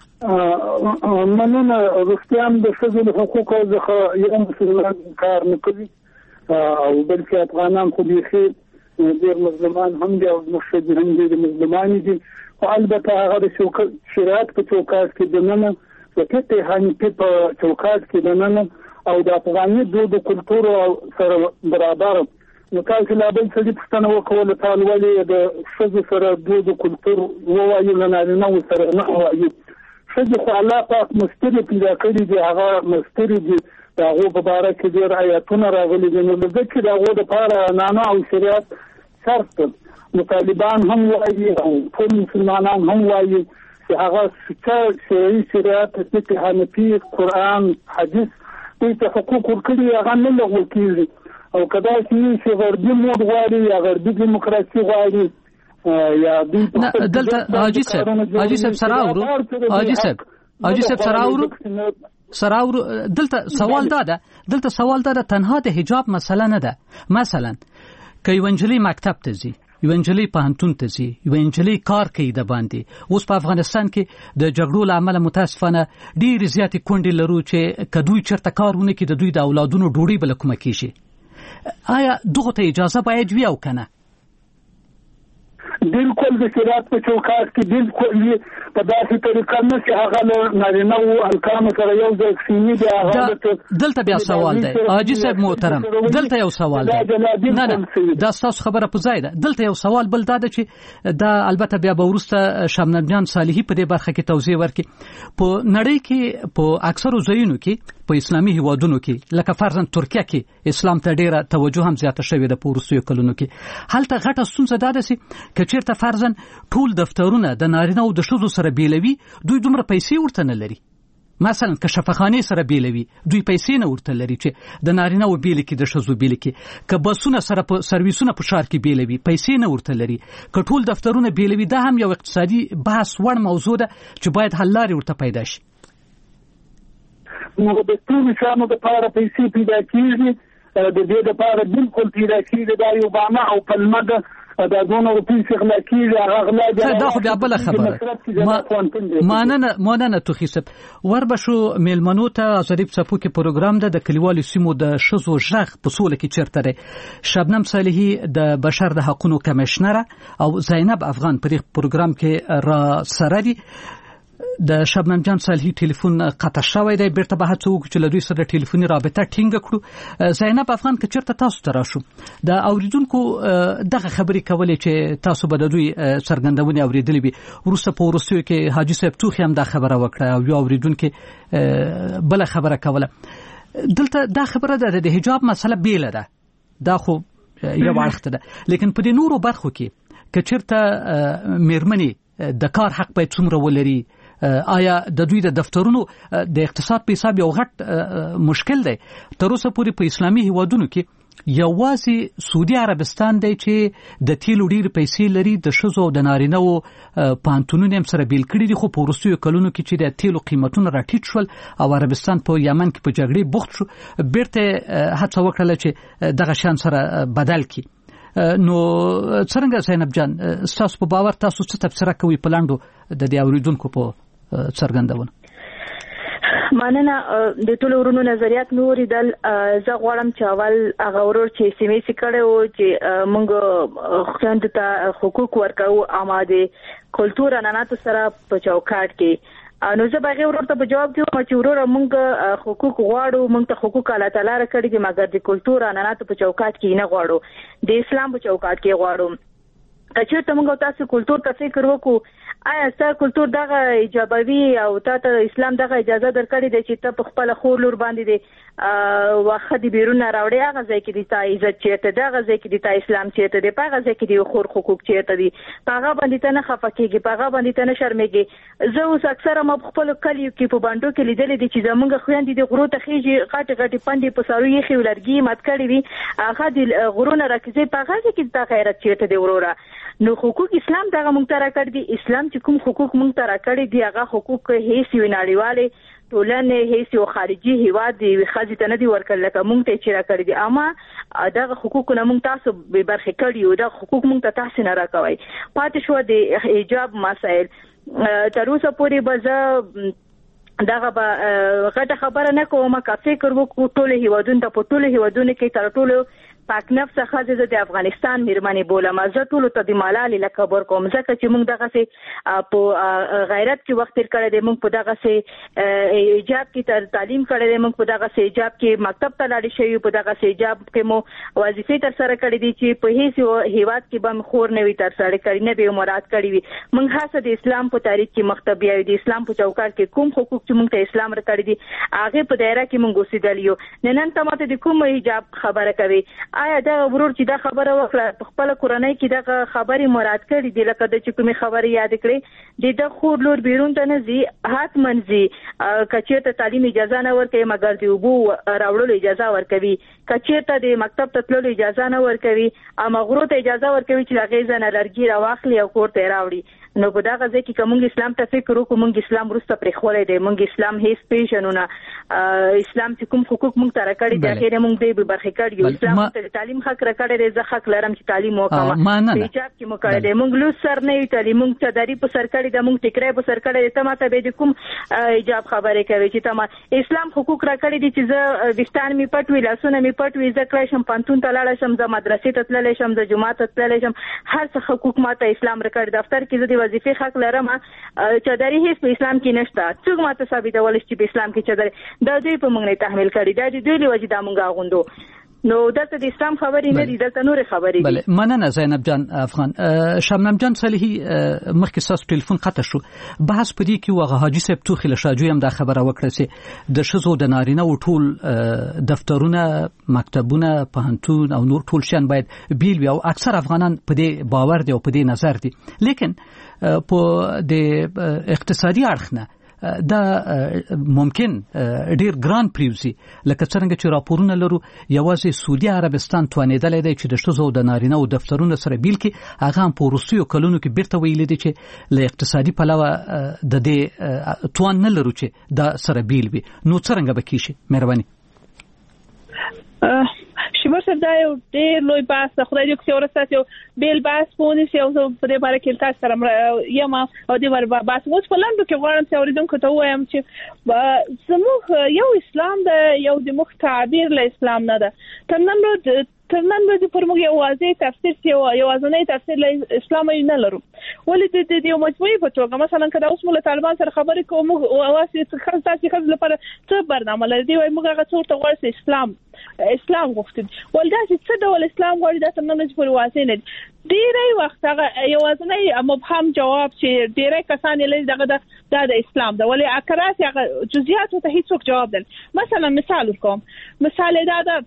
مننه. رښتیا هم د ښځو د حقوقو څخه یو مسلمان کار نه کوي او بلکې افغانان خو بیخي ډېر مظلومان هم دي او زموږ ښځې هم ډېرې مظلومانې دي. خو البته هغه د شریعت په چوکاټ کې دننه د فقه حنیفي په چوکاټ کې دننه او د افغاني دود او کلتور سره برابر. نو تاسو لا بل څه پوښتنه وکړله تاسو ولې د ښځو سره دود او کلتور ووایو له نارینه‌و سره نه وایو؟ ښځې خو الله پاک مستري پیدا کړي دي، هغه مستري دي، د هغو په باره کې ډېر آیاتونه راغلي دي. نو ځکه د هغو دپاره عنعنه او شریعت شرط ده. نو طالبان هم وایي او ټول مسلمانان هم وایي چې هغه شرعي شریعت فقه حنفي قرآن حدیث دوی ته حقوق ورکړي هغه نه لغوه کېږي. او که داسې وي چې غربي موډ غواړي یا غربي دیموکراسي غواړي یا دوی دلته حاجي صاحب حاجي صاحب سره اورو حاجي صاحب حاجي صاحب سره اورو سره اورو دلته سوال دا ده دلته سوال دا ده تنها د حجاب مسله نه ده. مثلا که یو نجلۍ مکتب ته ځي، یو نجلۍ پوهنتون ته ځي، یو نجلۍ کار کوي د باندې. اوس په افغانستان کې د جګړو له امله متاسفانه ډېرې زیاتې کونډې لرو چې که دوی چېرته کار ونه کړي د دوی د اولادونو ډوډۍ به له کومه کېږي. آیا دغو ته اجازه باید وي او که نه؟ بالکل د شریعت په چوکاټ کې بالکل وي. په داسې طریقه نه چې هغه له نارینه‌و هلکانو سره یو ځای کښېني دي. هغه دلته بیا سوال دی حاجي صاحب محترم، دلته یو سوال دی. نه نه دا ستاسو خبره په ځای ده. دلته یو سوال بل دا ده چې دا البته بیا به وروسته شاه نبیان صالحي په دې برخه کې توضیح ورکړي. په نړۍ کې په اکثرو ځایونو کې په اسلامي هیوادونو کې لکه فرضاً ترکیه کې اسلام ته ډیره توجه هم زیاته شوې ده په وروستیو کلونو کې. هلته غټه ستونزه دا ده چې که چېرته فرضاً ټول دفترونه د نارینه او د ښځو سره بیلوي دوی دومره پیسې ورته نه لري. مثلا که شفاخانې سره بیلوي دوی پیسې نه ورته لري چې د نارینه و بیل کې د ښځو بیل کې. که بسونه سره په سرویسونه په ښار کې بیلوي پیسې نه ورته لري. که ټول دفترونه بیلوي دا هم یو اقتصادي بحث وړ موضوع ده چې باید حل لارې ورته پیدا شي. نو د ټول شانو د پاره پیسې پیدا کیږي د دې د پاره بالکل پیدا کیږي دا یو باندې او پلمه د دا دونه روپی څخه کیږي هغه غلا دي. دا خو بیا بل خبره ما نه ما نه تو خیسب ور بشو میلمنو ته ظریف صفو کې پروګرام ده د کلیوالو سیمو د شزو ژغ په سول کې چیرته ده. شبنم صالحی د بشر د حقوقو کمشنره او زینب افغان په پروګرام کې را سره دي. د شبنم جان صالحی ټلیفون قطع شوی دی. بیرته به هڅه وکړو چې له دوی سره ټلیفوني رابطه ټینګه کړو. زینب افغان که چېرته تاسو ته راشو د اوریدونکو دغه خبرې کولې چې تاسو به د دوی څرګندونې اورېدلې وي. وروسته په وروستیو کې حاجي صاحب ټوخي هم دا خبره وکړه او یو اوریدونکي بله خبره کوله. دلته دا خبره ده د حجاب مسله بیله ده دا خو یو اړخ ده. لیکن په دې نورو برخو کې که چېرته میرمنې د کار حق باید څومره ولري آیا د دوی د دفترونو د اقتصاد په حساب یو غټ مشکل دی. تر اوسه پورې په اسلامي هیوادونو کې یوازې سعودي عربستان دی چې د تیلو ډېر پیسې لري. د ښځو او د نارینه‌و پوهنتونونه هم سره بیل کړي دي خو په وروستیو کلونو کې چې د تیلو قیمتونه راټیټ شول او عربستان په یمن کې په جګړې بوخت شو بیرته هڅه وکړله چې دغه شان سره بدل کړي. نو څنګه زینب جان تاسو په باور تاسو څه تفسیر کوي په لاندو د دې اوریدونکو په څرګندونه؟ مننه. د ټول ورونو نظریات نور دل زه غواړم چې اول هغه ورور چې سیمې سي کړو چې موږ خوند ته حقوق ورکو آماده کلچر انانات سره په چوکاټ کې. نو زه به ورور ته په جواب کې چې ورور موږ حقوق غواړو موږ ته حقوق الله تعالی راکړي دي مګر د کلچر انانات په چوکاټ کې نه غواړو د اسلام په چوکاټ کې غواړو. چې ته موږ تاسو کلچر ته فکر وکړو آیا ستاسو کلچر دغه ایجابوي او تاسو اسلام دغه اجازه درکړي دی چې ته په خپل خور لور باندې دی واخد بیرون راوړي هغه ځای کې دی تا عزت چیرته دغه ځای کې دی تا اسلام چیرته دی په هغه ځای کې دی خور حقوق چیرته دی په هغه باندې ته نه خفقېږي په هغه باندې ته نه شرمېږي. زه اوس اکثره ما خپل کلیو کې په باندې کې لیدلې دي چې زمونږ خويندې د غرو ته خېږي غټ غټ پندې په سارو یې خولرګي مات کړی وي هغه د غرونه راکځي په هغه کې تا غیرت چیرته دی وروره. نو حقوق اسلام دغه مونږ ته راکړي دي. اسلام چې کوم حقوق مونږ ته راکړي دي هغه حقوق هیڅ یو نړیواله ټولنه هیڅ یو خارجي هیواد دی خځې ته نه دی ورکړل لکه مونږ ته چې راکړي دي. اما دغه حقوق نه مونږ تاسو به برخه کړی یو دغه حقوق مونږ ته تاسو نه راکوي. پاتې شو د حجاب مسائل تر اوسه پورې به دغه به غټه خبره نه کوم که فکر وکړو ټول هیوادونو ته په ټول هیوادونو کې تر ټولو پاک نفس خځه د افغانستان میرمنې بولم زه ټول ته د ملالۍ لقب کوم ځکه چې موږ دغه سي په غیرت کې وخت تیر کړی دی موږ په دغه سي ایجاب کې تر تعلیم کړی دی موږ په دغه سي ایجاب کې مکتب ته لاړ شو په دغه سي ایجاب کې مو وظیفې تر سره کړې دي چې په هیڅ هیواد کې به خور نه وي تر سره کړی نه به مراد کړی وي. موږ هڅه د اسلام په تاریخ کې مکتب یا د اسلام په چوکاټ کې کوم حقوق چې موږ ته اسلام ورکړي دي هغه په دایره کې موږ اوسېدلیو. نن ته ماته د کوم حجاب خبره کوي آیا دا ورور چې دا خبره وکړه په خپل کورنۍ کې دا خبري مراد کړي دي لکه د چې کومي خبري یاد کړي د خور لور بیرون ته نه زی هات منځي کچېته تعلیم اجازه نه ورکوي مګر دی وبو راوړلو اجازه ورکوي کچېته د مکتب ته تللو اجازه نه ورکوي اما غرو ته اجازه ورکوي چې هغه ځنه لرګي راواخلي او کور ته راوړي. نو په دا غځي کې کوم اسلام ته فکر وکړو موږ اسلام روسته پرې خولې دی موږ اسلام هیڅ پیژنو نه اسلام چې کوم حقوق موږ ته راکړي دي هغه موږ به برخه کړی اسلام ته تعلیم حق راکړي دی زه حق لرم چې تعلیم وکړم ایجاب کې مو کړی دی موږ لوس سر نه وی تعلیم موږ ته داری په سر کړی دی موږ ټیکرای په سر کړی دی ته ماته به کوم ایجاب خبره کوي چې ته اسلام حقوق راکړي دي چې زه وستان می پټ وی لاسونه می پټ وی زه کړی شم پانتون ته لاړ شم زه مدرسې ته تللی شم زه جمعه ته تللی شم هر څه حقوق ماته اسلام راکړي دفتر کې زه وظیفه حق لرم چادري هیڅ په اسلام کې نشته څوک ماته ثابتول چې په اسلام کې چادري دا دوی په موږ نه تحمیل کړي دا دوی له وجې دا موږ غوندو. نو دلته د اسلام خبرې نه دي، دلته نور خبرې دي. بله مننه زینب جان افغان. شبنم جان صالحي مخکې تاسو ټلیفون قطع شو، بحث پدې کې وغه حاجی صاحب توخي له شاجوی هم دا خبره وکړه چې د شزو د نارینه او ټول دفترونه، مکتبونه، پوهنتون او نور ټول شان باید بیل وي، او اکثر افغانان په دې باور دي او په دې نظر دي. لیکن په د اقتصادي اړخ نه دا ممکن ډیر ګران پریوزي، لکه څنګه چې راپورونه لرو یوازې سعودي عربستان توانیدلې دی چې د شزو د نارینه او دفترونو سره بیل کې هغه هم په روسیو کلونو کې بیرته ویل دي چې له اقتصادي پلوه د دې توان نه لرو چې دا سره بیل وي. نو څنګه به کیږي؟ مهرباني. شیبر صاحب دا یو ډېر لوی بحث ده، خدای دې چې ورسته یو بیل بحث پونیسي او په دې باره کې تاسو سره یم او دې باره بحث اوس په لاندې کې غواړم چې اوریدونکو ته وایم چې زموږ یو اسلام ده، یو د مخ تعبیر له اسلام نه ده. تر نن ورځې تر نن ورځې پر موږ یو واضح تفسیر یو یوازنی تفسیر له اسلام نه لرو. ولې د یو مجموعي په توګه مثلا کله اوس موږ طالبان سره خبرې کوو، موږ واسي خاص تاسو خاص لپاره څه برنامه لري، وای موږ هغه څور ته غواړو اسلام اسلام غوښتل ولدا چې څه ډول اسلام غواړي دا تر نن ورځې پر واضح نه دي. ډیری وخت هغه یوازنی مبهم جواب چې ډیری کسان یې لږ دغه د اسلام ده، ولې اکرات هغه جزئیات ته هیڅ جواب دل. مثلا مثال ورکوم، مثال دا ده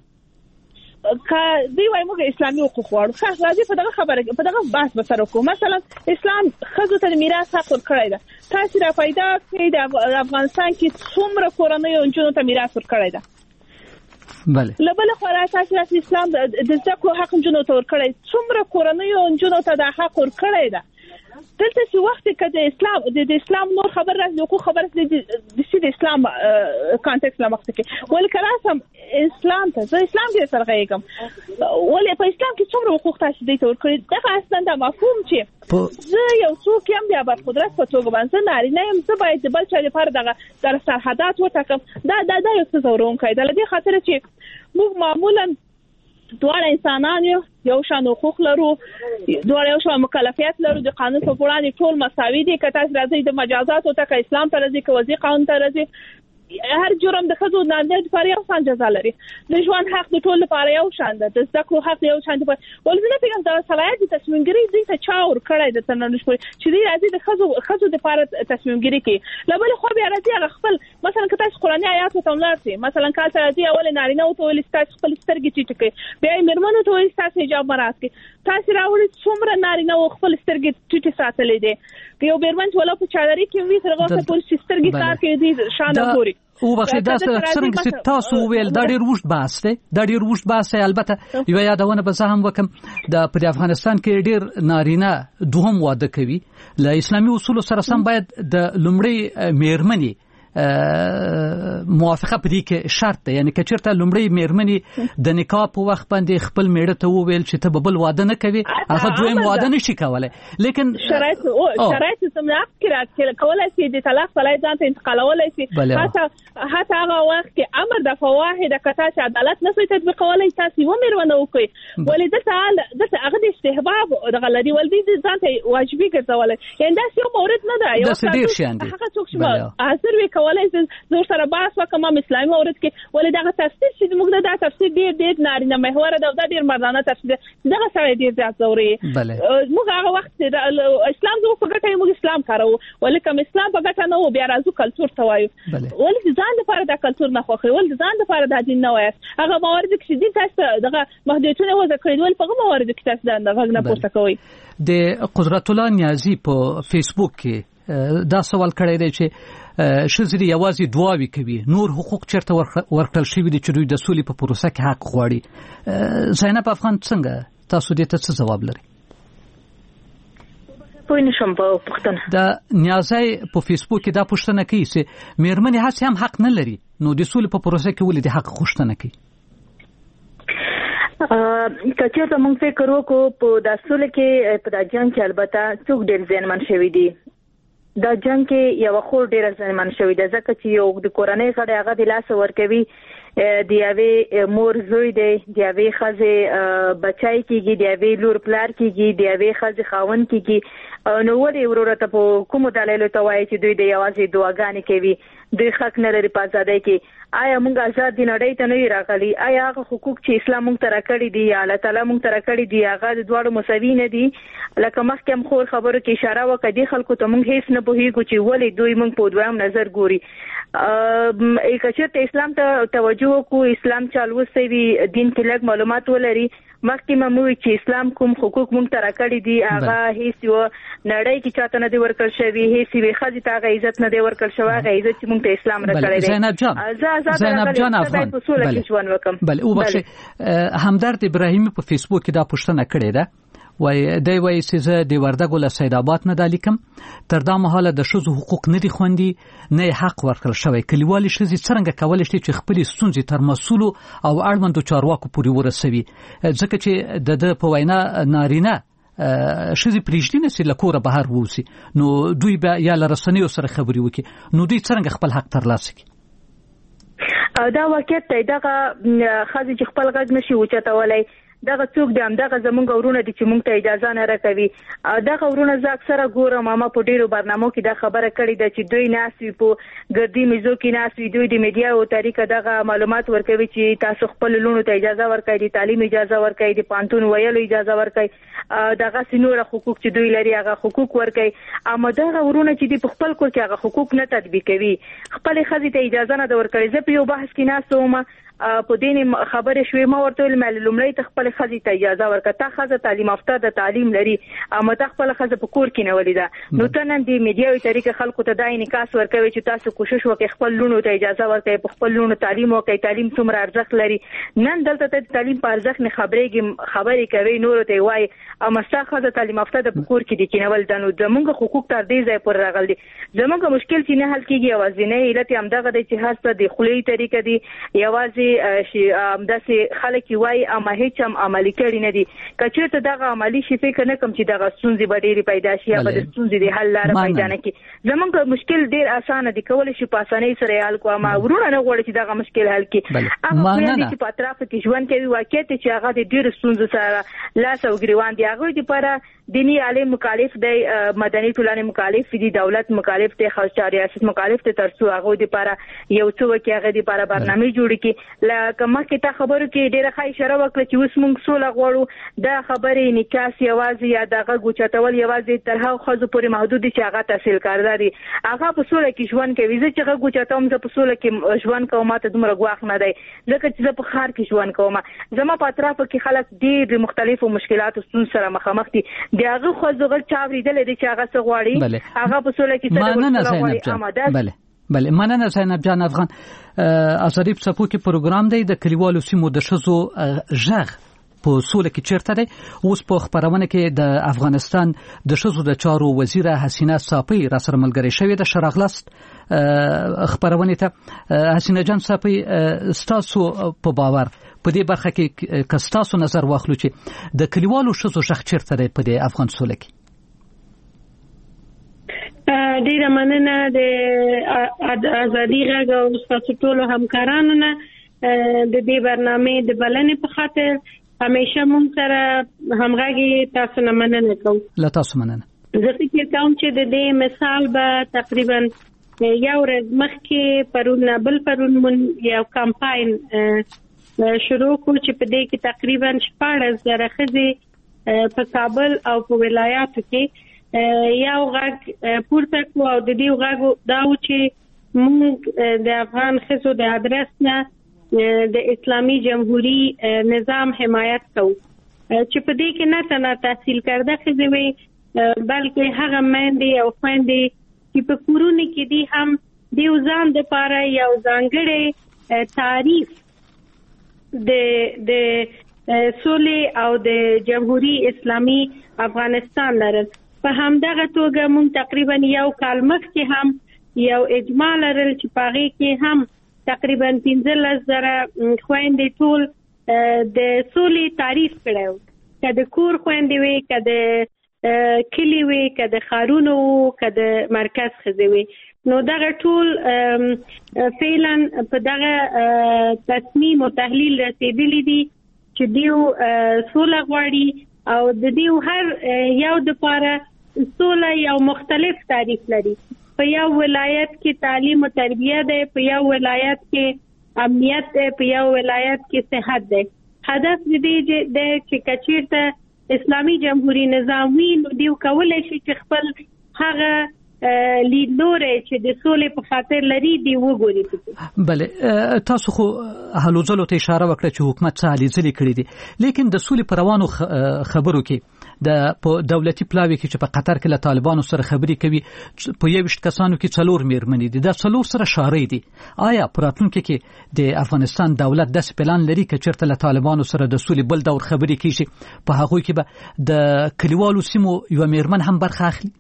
که دی وای موږ اسلامي حقوق غواړو، خاص راځي په دغه خبره په دغه بحث به سره کوو. مثلا اسلام ښځو ته میراث حق ورکړی ده، تاسو را پیدا کړئ د افغانستان کې څومره کورنۍ نجونو ته میراث ورکړی ده. بله له بل خوا تاسو راځي اسلام د زده کړو حق نجونو ته ورکړی، څومره کورنۍ نجونو ته د حق ورکړی ده. دلته چې وخت کې د اسلام د اسلام نور خبر راځي، حقوق خبر راځي د سید اسلام کانټیکس لا مخته کې ول کلاسم اسلام ته زه اسلام کې سره غږم، ولې په اسلام کې څومره حقوق تاسو دې ته ورکړي. دا اصلا دا مفهوم چې زه یو څوک یم بیا بر قدرت په توګه باندې نارینه یم، زه باید د بل چا لپاره دغه در سرحدات وټاکم. دا دا دا یو څه زورونکی دی، لدې خاطر چې موږ معمولا دواړه انسانان یو یو شان حقوق لرو، دواړه یو شان مکلفیت لرو، د قانون په وړاندې ټول مساوي دي. که تاسو راځي د مجازات او تک اسلام ته راځي، که وضعي قانون ته راځي، هر جرم د ښځو نارینه لپاره یو شان جزا لري. د ژوند حق د ټول لپاره یو شان ده، د زده کړو حق یو شان دی. ولې نه پیږم دا صلاحیت د تصمیم ګیري دوی ته چا ورکړی د تر نن شپې چې دوی راځي د ښځو ښځو لپاره تصمیم ګیري کوي. له بلې خوا بیا راځي هغه خپل مثلا که تاسو قرآني آیاتو ته ولاړ شئ، مثلا کال ته راځي اول نارینه ورته ویل تاسو خپل سترګې ټیټې کړئ، بیا یې مېرمنو ته ویل تاسو حجاب مراعات کړئ. تاسو راوړئ څومره نارینه و خپل سترګې ټیټې ساتلې دي. که یو مېرمن چې ولا په چادري کې وي تر هغه پورې چې سترګې کار کوي دي شان ګوري. او بخښه دا څنګه چې تاسو ویل دا ډېر وښت بحث دی، دا ډېر وښت بحث دی. البته یو یادونه به زه هم وکم، د په افغانستان کې ډېر نارینه دوهم واده کوي. له اسلامي اصولو سره سم باید د لومړی میرمنې موافقه پدې کې شرط ده، یعنی که چیرته لومړی میرمنې د نکاح په وخت باندې خپل میړه ته وویل چې ته بل واده نه کوي، هغه دویم واده نشي کولای. لیکن شرایط شرایط سمناق کې کولای شي د طلاق صلاحیت ځان ته انتقالولای شي. حتی حتی هغه وخت کې امر د فواحد کته چې عدالت نه سوي تطبیقولای تاسو و میرونه وکي، ولې د تعال د هغه د استحباب د غلطي ولدي ځان ته واجبي ګرځولای. یعنی دا یو مورد نه ده، یو څه هغه څوک چې حاضر وي کولای زه سره بحث وکم اسلامي مورد کې، ولې دغه تفسیر چې موږ دا تفسیر ډېر ډېر نارینه محور ده او دا ډېر مردانه تفسیر دغه سره ډېر زیات زوري. موږ هغه وخت اسلام زموږ په ګټه موږ اسلام کارو، ولې کوم اسلام په ګټه نه و بیا راځو کلچر ته وایو، ولې ځان لپاره دا کلچر نه خوښوي، ولې ځان لپاره دا دین نه وایي. هغه موارد چې دین تاسو دغه محدودیتونه وځ کړی، ولې په هغه موارد کې تاسو دا غږ نه پورته کوي. د قدرت الله نیازی په فیسبوک کې دا سوال کړی دی چې شزري یوازې دعاوي کوي، نور حقوق چیرته ورکړل شوی دي چې دوی د سولې په پروسه کې حق غواړي. زینب افغان څنګه تاسو دې ته څه جواب لري؟ پوه نشم په پوښتنه. د نیازی په فیسبوک کې دا پوښتنه کوي چې میرمنې هڅه هم حق نه لري، نو د سولې په پروسه کې ولې د حق غوښتنه کوي؟ کچې ته موږ فکر وکړو په د سولې کې په د جنگ کې البته څوک ډېر زیانمن شوی دی. دا جنگ کې یو خور ډېر زیانمن شوی دی، ځکه چې یو د کورنۍ غړي هغه د لاس ورکوي، د یوې مور زوی دی، د یوې ښځې بچای کېږي، د یوې لور پلار کېږي، د یوې ښځې خاوند کېږي. نو ولې وروره ته په کومو دلایلو ته وایي چې دوی د یوازې دعاګانې کوي؟ دوی حق نه لري په ازادۍ کې. آیا موږ آزاد دي نړۍ ته نه راغلي؟ آیا هغه حقوق چې اسلام موږ ته راکړي دي یا الله تعالی موږ ته راکړي دي هغه د دواړو مساوي نه دي؟ لکه مخکې هم خور خبرو کې اشاره وکړه دي خلکو ته موږ هیڅ نه پوهیږو چې ولې دوی موږ په دویم نظر ګوري. ا کچته اسلام ته توجه کو اسلام چالو سوي دین کې لږ معلومات ولري. مخکې مو چې اسلام کوم حقوق موږ ته راکړي دي هغه هیڅ یو نړۍ کې چاته نه دی ورکړل شوی، هیڅ وی خځې ته عزت نه دی ورکړل شوی، هغه عزت چې موږ ته اسلام راکړی دی. زینب جان زینب جان افغان بله او بخښه همدرد ابراهیمی په فیسبوک کې دا پوښتنه کړې ده وای دی وای چې د وردګو له سید آباد نه د لیکم تر دا مهاله د ښځو حقوق نه دي خوندي نه حق ورکړل شوی. کلیوالي ښځې څنګه کولی شي چې خپل ستونزې تر مسؤلو او اړوندو چارواکو پورې ورسوي، ځکه چې د د په وینا نارینه ښځې پرېږدي نه چې له کوره بهر ووځي، نو دوی به یا له رسنیو سره خبرې وکړي، نو دوی څنګه خپل حق ترلاسه کړي؟ دا واقعیت دی دغه ښځې چې خپل غږ نشي اوچتولی دغه څوک دی همدغه زمونږ ورونه دي چې موږ ته اجازه نه راکوي. دغه ورونه زه اکثره ګورم ما په ډیرو برنامو کې دا خبره کړې ده چې دوی ناست وي په ګردي میزو کې ناست وي، دوی د میډیا او طریقه دغه معلومات ورکوي چې تاسو خپل لونو ته اجازه ورکړئ، د تعلیم اجازه ورکړئ، د پانتون ویلو اجازه ورکړئ، دغه سينور حقوق چې دوی لري هغه حقوق ورکړئ. اما دغه ورونه چې دی په خپل کور کې هغه حقوق نه تطبیقوي، خپل خځې ته اجازه نه ورکړي. زه په یو بحث کې ناست وم په دین خبره شوي ما ورته ویل مې لومړی ته خپل خځې ته اجازه ورکړه، تا خځه تعلیم یافته د تعلیم لري اما تا خپل خځه په کور کې نه ولیده، نو ته نن د میډیا او طریقه خلکو ته دا انعکاس ورکوي چې تاسو کوشش وکړئ خپل لونو ته اجازه ورکړئ، په خپل لونو تعلیم وکړئ، تعلیم څومره ارزښت لري. نن دلته ته تعلیم په ارزښت نه خبرېږي خبرې کوي نور ته وایي اما ستا خځه تعلیم یافته د کور کې دي کینول د نو زمونږ حقوق تر دې ځای پر راغلي. زمونږ مشکل چې نه حل کیږي یوازینی علت همدغه دی چې هر څه د خولي طریقه دی، یوازې شي همداسې خلک وایي اما هیڅ هم عملي کړي نه دي. کچېرته دغه عملي شي فکر نه کوم چې دغه ستونزې به ډېرې پیدا شي یا به د ستونزې د حل لاره پیدا نه کړي. زمونږ مشکل ډېر اسانه دی، کولی شي په اسانۍ سره یې حل کړو، اما ورونه نه غواړي چې دغه مشکل حل کړي. هغه خویندې چې په اطرافو کې ژوند کوي واقعیت چې هغه د ډېرو ستونزو سره لاس او ګریوان دي، هغوی دپاره دینی عالم مکالف دی، مدني ټولنې مکالف دي، دولت مکالف دی، خاص ریاست مکالف دی تر څو هغوی دپاره یو څه وکړي، هغې دپاره برنامې جوړې کړي. لکه مخکې تا خبرو کې ډېره ښه اشاره وکړه چې اوس موږ سوله غواړو، دا خبرې انعکاس یوازې یا د غږ اوچتول یوازې تر هغو ښځو پورې محدود دي چې هغه تحصیل کارده دي، هغه په سوله کې ژوند کوي. زه چې غږ اوچتوم زه په سوله کې ژوند کوم، ماته دومره ګواښ نه دی ځکه چې زه په ښار کې ژوند کوم. زما په اطرافو کې خلک ډېر د مختلفو مشکلاتو ستونزو سره مخامخ دي، د هغو ښځو غږ چا اورېدلی دی چې هغه څه غواړي، هغه په سوله کې څه غواړي. اماده بله مننه زینب جان افغان. ازادي په څپو کې پروګرام دی د کلیوالو سیمو د ښځو غږ په سوله کې چیرته دی. اوس په خبرونه کې د افغانستان د ښځو د چارو وزیره حسینه صافی را سره ملګری شوې ده. شراغلاست خبرونه ته حسینه جان صافی، ستاسو په باور په دې برخه کې که ستاسو نظر واخلو چې د کلیوالو ښځو غږ چیرته دی په دې افغان سوله کې؟ ډیره مننه د ازادي غږ او ستاسو ټولو همکارانو نه د دې برنامې د بلنې په خاطر. همیشه مونږ سره همغږي تاسو نه مننه کوم. لا تاسو مننه. زه فکر کوم چې د دې مثال به تقریبا یو ورځ مخکې پرون بل پرون مون یو کمپاین شروع کو چې په دې کې تقریبا شپږ زره ښځې په کابل او په ولایاتو کې یو غږ پورته کو او د دې غږ دا و چې موږ د افغان ښځو د ادرس نه د اسلامي جمهوریت نظام حمایت کوو چې په دې کې نه تنه تحصیل کرده ښځې وي بلکې هغه میندې او خویندې چې په کورونو کې دي هم د ځان دپاره یو ځانګړی تعریف د د سولې او د جمهوریت اسلامي افغانستان لرل. په همدغه توګه موږ تقریبا یو کال مخکې هم یو اجماع لرل چې په هغې کې هم تقریبا پنځلس زره خویندې ټول د سولې تعریف کړی و، که د کور خویندې وي، که د کلي وي، که د ښارونو وو، که د مرکز ښځې وي. نو دغه ټول فعلا په دغه تصمیم او تحلیل رسېدلي دي چې دیو سوله غواړي او د دیو هر یو دپاره سوله یو مختلف تعریف لري. په یو ولایت کې تعلیم او تربیه ده، په یو ولایت کې امنیت ده، په یو ولایت کې صحت ده. هدف دې د چې کچیرته اسلامي جمهوریت نظام وي نو دیو کولای شي چې خپل هغه لیدلوري چې د سولې په خاطر لري دی وګوري. بله تاسو خو هلو ځلو ته اشاره وکړه چې حکومت څه هلې ځلې کړې دي، لیکن د سولې په روانو خبرو کې د په دولتي پلاوي کې چې په قطر کې له طالبانو سره خبرې کوي په یوشت کسانو کې څلور میرمنې دي، دا څلور سره شارې دي. آیا په راتلونکي کې د افغانستان دولت داسې پلان لري چې چېرته له طالبانو سره د سولې بل دور خبرې کیږي په هغوی کې به د کلیوالو سیمو یو میرمن هم برخه اخلي؟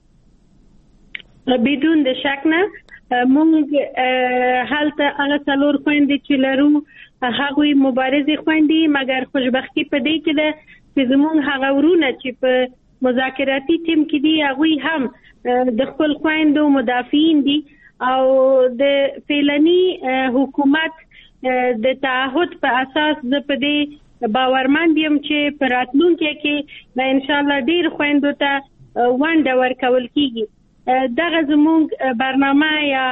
بدون د شک نه مونږ هلته هغه څلور خويندې چې لرو هغوی مبارزې خويندې، مګر خوشبختي په دې کې ده چې زمونږ هغه ورونه چې په مذاکراتي ټیم کې دي هغوی هم د خپل خويندو مدافعین دي او د فعلني حکومت د تعهد په اساس د په دې باورمند یم چې په راتلونکي کې ان شاء الله ډیر خويندو ته ونډه ورکول کیږي. دغه زموږ برنامه یا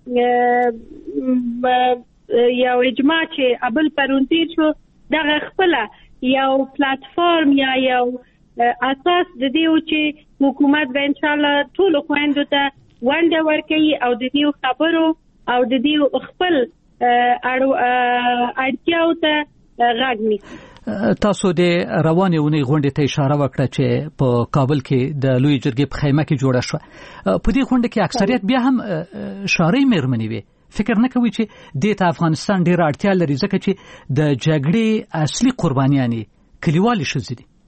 یو اجماع چې ابل پرونتی شو دغه خپل یو پلیټفارم یا یو اساس د دې چې حکومت به ان شاء الله ټول خويندو ته ونډه ورکړي او د دې خبرو او د دې خپل اړتیاو ته غږ نیسي. تاسو د روانې اونۍ غونډې ته اشاره وکړه چې په کابل کې د لوی جرګې په خیمه کې جوړه شوه. په دې غونډه کې اکثریت بیا هم شارې میرمنې وي. فکر نه کوي چې د افغانستان ډېر اړتیا لري ځکه چې د جګړې اصلي قربانیان کلیوالي ښځې دي؟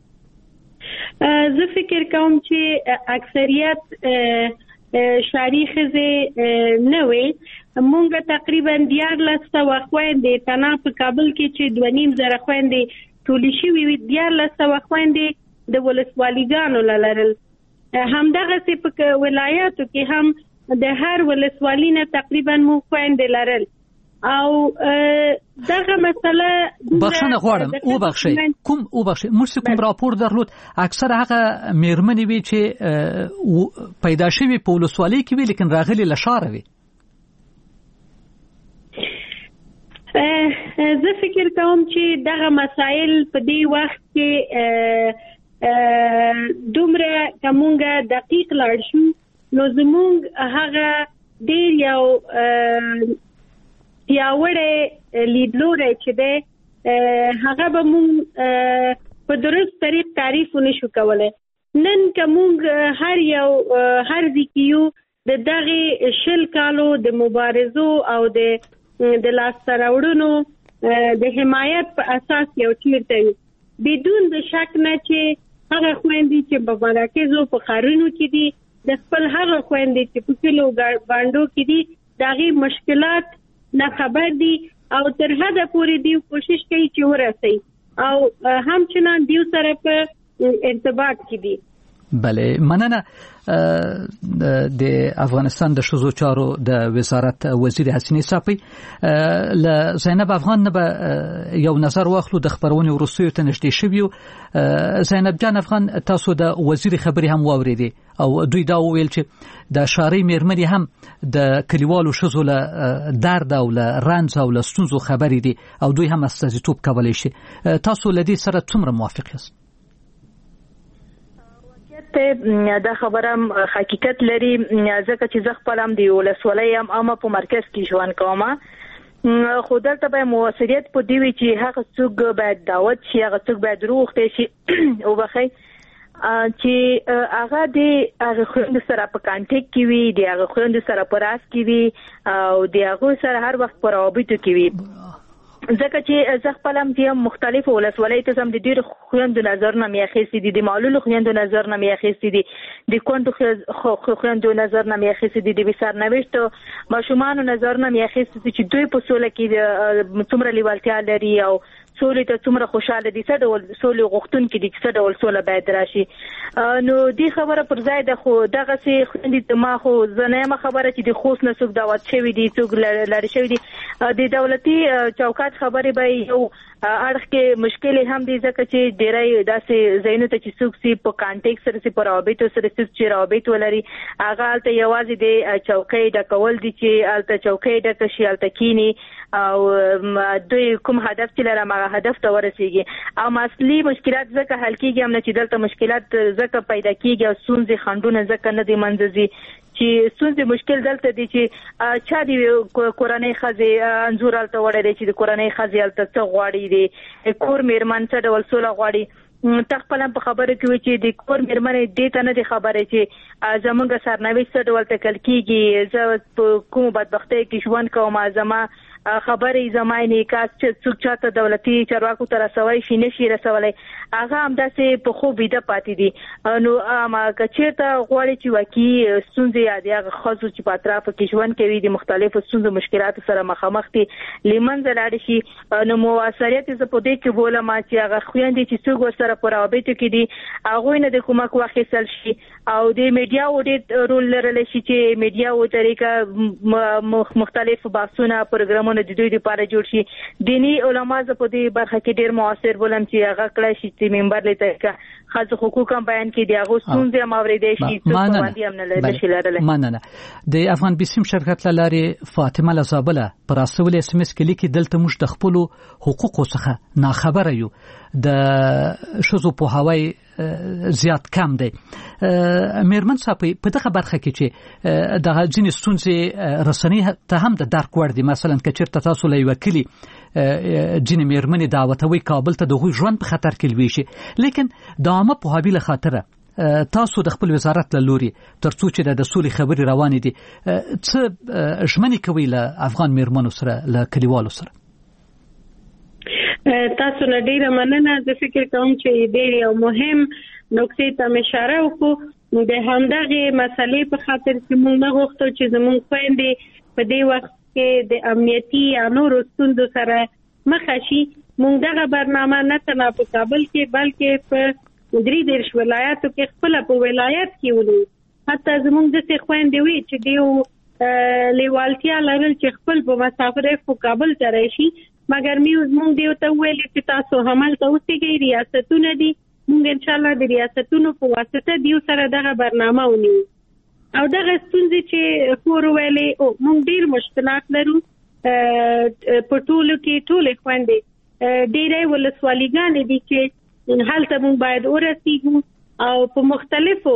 زه فکر کوم چې اکثریت شاري ښځې نه وي. مونږ تقریبا دیارلس سوه خويندې تنا په کابل کې چې دوه نیم زره خويندې ټولې شوې وي، دیارلس سوه خويندې د ولسوالیګانو لرل. همدغسې په ولایاتو کې هم د هر ولسوالي نه تقریبا مو خويندې لرل او دغه مسله بخښنه غواړم او بخښئ کوم او بخښئ موږ کوم راپور درلود اکثر هغه میرمنې وي چې پیدا شوي په ولسوالۍ کې وي لیکن راغلي له ښاره وي. زه فکر کوم چې دغه مسائل په دې وخت کې دومره کومه دقیق لاړ شو نو زموږ هغه ډیر یو پیاوړی لیدلوری چې دی هغه به مونږ په درست طریق تعریف نشو کولی. نن که مونږ هر یو هر ځکیو د دغه شل کالو د مبارزو او د د لاسته راوړنو د حمایت په اساس یو چیرته وي بدون د شک نه چې هغه خويندې چې په مراکزو په ښارونو کې دي د خپل هغه خويندې چې په کلو باندو کې دي دغه مشکلات نه خبر دي او تر حده پورې دی کوشش کوي چې ورسي او همچنان دیو سره په ارتباط کې دي. بله مننه. د افغانستان د ښځو چارو د وزارت وزیر حسینې صافی ل زینب افغان نه به یو نظر واخلو د خبرونې وروستیو ته نږدې شوي. زینب جان افغان تاسو د وزیر خبرې هم واورېدې او دوی دا وویل چې د شارې میرمنې هم د کلیوالو ښځو له درد او له رنځ او له ستونزو خبرې دي او دوی هم استازیتوب کولی شي. تاسو له دې سره څومره موافق یاست؟ ته دا خبره حقیقت لري ځکه چې زه خپل هم دی ولسوالۍ هم عامه په مرکز کې ژوند کوم خو دلته به موثریت په دی وی چې هغه څوک باید دعوت شي هغه څوک باید روغته شي او بخي چې هغه د هغه خويند سره په کانټیکټ کې وي د هغه خويند سره په راس کې وي او د هغه سره هر وخت پر رابطه کې وي ځکه چې زه خپل هم چې مختلفو ولسوالۍ ته هم د ډېر خویندو نظر نه مې اخیستي دي د معلولو خویندو نظر نه مې اخیستي دي د کونډو خویندو نظر نه مې اخیستي دي د بېسرنوشتو ماشومانو نظر نه مې اخیستي دي چې دوی په سوله کې څومره لیوالتیا لري او سولې ته څومره خوشاله دي، څه ډول سولې غوښتونکي دي، څه ډول سوله باید راشي. نو دې خبره پر ځای ده، خو دغه سي خوندې ما خو زنه خبره چې د خوست نه څوک دعوت شوی دي، څوک لری شوی دي. د دولتي چوکاټ خبرې به یو اړخ کې مشکل هم دي، ځکه چې ډېرای داسې زینو ته چې څوک سي په کانټیکس سره سي په رابطو سره سي چې رابطو ولري، هغه الته یوازې د چوکۍ ډکول دي چې الته چوکۍ ډک شي، الته کینی او دوی کوم هدف چې لري هغه هدف ته ورسیږي. او اصلي مشکلات ځکه حل کیږي هم نه چې دلته مشکلات ځکه پیدا کیږي او ستونزې خندونه ځکه نه دي منځي چې ستونزې مشکل دلته دي چې چا دی کورنۍ ښځې انځور الته وړی دی چې د کورنۍ ښځې الته څه غواړي دي، کور میرمن څه ډول سوله غواړي. ته خپل په خبره کې و چې د کور میرمنې دې ته نه دي خبره چې زمونږ سرنوشت څه ډول ټاکل کیږي، زه په کوم بدبختۍ کې ژوند کوم، زما خبرې زما انعکاس چې څوک چاته دولتي چارواکو ته رسوي شي نشي رسولای، هغه هم داسې په خوب بیده پاتې دي. نو ما کچېرته غواړي چې واقعي ستونزې یا د هغه ښځو چې په اطرافو کې ژوند کوي د مختلفو ستونزو مشکلاتو سره مخامخ دي له منځه لاړې شي. نو مؤثریت زه په دې کې بولم چې هغه خویندې چې څوک ورسره په رابطو کې دي هغوی نه د کومک واخیستل شي او د میډیا ډېر رول لرلی شي چې میډیا و طریقه مختلف بحثونه پروګرامونه د دوی لپاره جوړ شي. دینی علما زه په دې برخه کې ډېر موثر بولم چې هغه کړی شي چې منبر له طریقه خاص حقوق هم بیان کړي، د هغو ستونزې هم اورېدی شي، څوک باندې هم نه شي لرلی. مننه. د افغان بیسیم شرکت له لارې فاطمه له زابله په راستول اس ام اس کې لیکي دلته موږ د خپلو حقوقو څخه ناخبره یو، د ښځو پوهاوی زیات کم دی. میرمن صاحب په دغه برخه کې چې دغه ځینې ستونزې رسنۍ ته هم د درک وړ دي، مثلا که چېرته تاسو له یوه کلي ځینې میرمنې دعوتوي کابل ته د هغوی ژوند په خطر کې لویږي، لیکن د عامه پوهاوي له خاطره تاسو د خپل وزارت له لوري تر څو چې د سولې خبرې روانې دي څه ژمنې کوي له افغان میرمنو سره له کلیوالو سره؟ تاسو نه ډیره مننه. زه فکر کوم چې ډیر یو مهم نقطې ته اشاره وکړو، د همدغه مسلې په خاطر چې موږ نه غوښتو چې زموږ خويندې په دې وخت کې د امنیتي یا نورو ستونزو سره مخ شي. موږ دغه برنامه نه تنها په کابل کې بلکې په درې دیرش ولایاتو کې خپل په ولایت کې ولو، حتی زموږ د څه خويندې وي چې دیو لیوالتیا لرل چې خپل په مسافر په کابل ته راشي، مګر میوز مونږ دیو ته ویل چې تاسو همال ته اوسېږئ، ریاستونه دي، مونږ ان شاء الله د ریاستونو په واسطه دیو سره دغه برنامه ونیو. او دغه ستونزې چې خور ویلې او مونږ ډیر مشکلات لرو په ټولو کې، ټولې خويندې ډیرې ولسوالیګانې دي چې هلته مونږ باید ورسیږو او په مختلفو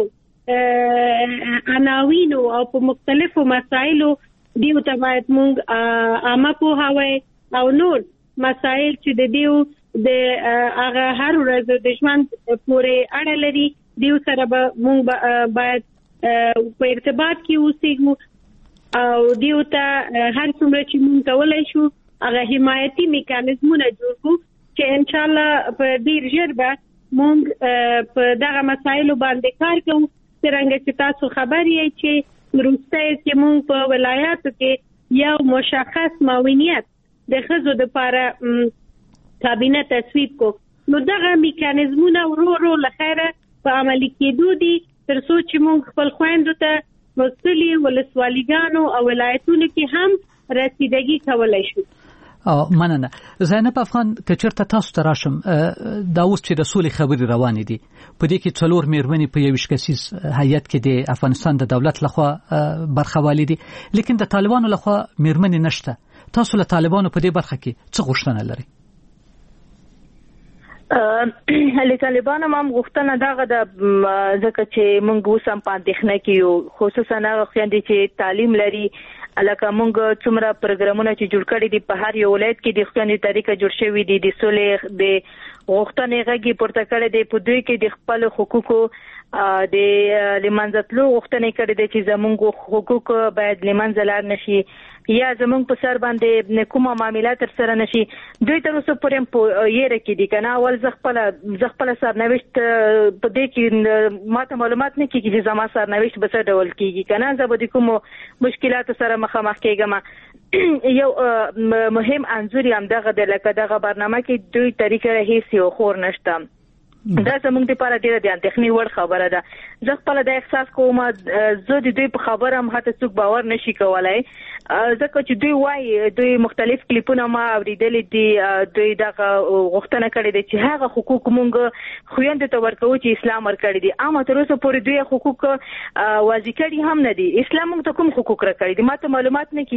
عناوینو او په مختلفو مسایلو دیو ته باید مونږ عامه پوهاوی او نور مسائل چې د دیو د هغه هر ورځ د ژوند پورې اړه لري دیو سره به مونږ باید په ارتباط کې اوسېږو او دیو ته هر څومره چې مونږ کولای شو هغه حمایتي میکانیزمونه جوړ کړو چې ان شاء الله په ډیر ژر به مونږ په دغه مسایلو باندې کار کوو. څرنګه چې تاسو خبر یې چې وروسته چې مونږ په ولایاتو کې یو مشخص معاونیت د ښځو د لپاره کابینه تصویب کو، نو دغه میکانیزمونه ورو ورو لخیره په عملي کېدو دي تر څو چې موږ خپل خويندو ته مختلفي ولسوالیګانو او ولایتونو کې هم رسیدګي کولای شو. او مننه. زینب افغان که چېرته تاسو ته راشم، دا اوس چې د سولې خبرې روانې دي په دې کې څلور میرمنې په یو کسیز هیئت کې د افغانستان د دولت لخوا برخه والي دي، لیکن د طالبانو لخوا میرمنې نشته. تاسو له طالبانو په دې برخه کې څه غوښتنه لرئ؟ له طالبانو هم غوښتنه دغه د ځکه چې موږ اوس هم په اندېښنه کې یو، خصوصا هغه خویندې چې تعلیم لري، لکه موږ څومره پروګرامونه چې جوړ کړي دي په هر یو ولایت کې د خویندې طریقه جوړ شوی دي، د سولې د غوښتنې غږی پورته کړی دی، په دوی کې د خپل حقوقو د لمنځتلو غوښتنې کړې دي چې زموږ حقوق باید لمنځه لاړ نشي یا زموږ په سر باندې کومه معاملات تر سره نشي. دوی تر اوسه پورې په یره کې دي کنه اول زغپل زغپل سرنوشت په دې کې ماته معلومات نه کیږي چې زما سرنوشت به څه ډول کیږي کنه زه به د کوم مشکلات سره مخامخ کېږم. یو مهم انځور هم دغه د لکه دغه برنامه کې دوی طریقه هیڅ یو خور نشته. دا زموږ لپاره ډیره د اندېښنې وړ خبره ده. زه خپل د احساس کوم زه د دوی په خبره هم هته څوک باور نشي کولای ځکه چې دوی وايي دوی مختلف کلیپونه ما اوریدلې دي دوی دغه غوښتنه کړې ده چې هغه حقوق مونږ خويندو ته ورکو چې اسلام ورکړي دي اما تر اوسه پورې دوی حقوق واضح کړي هم نه دي. اسلام موږ ته کوم حقوق راکړي دي ماته معلومات نه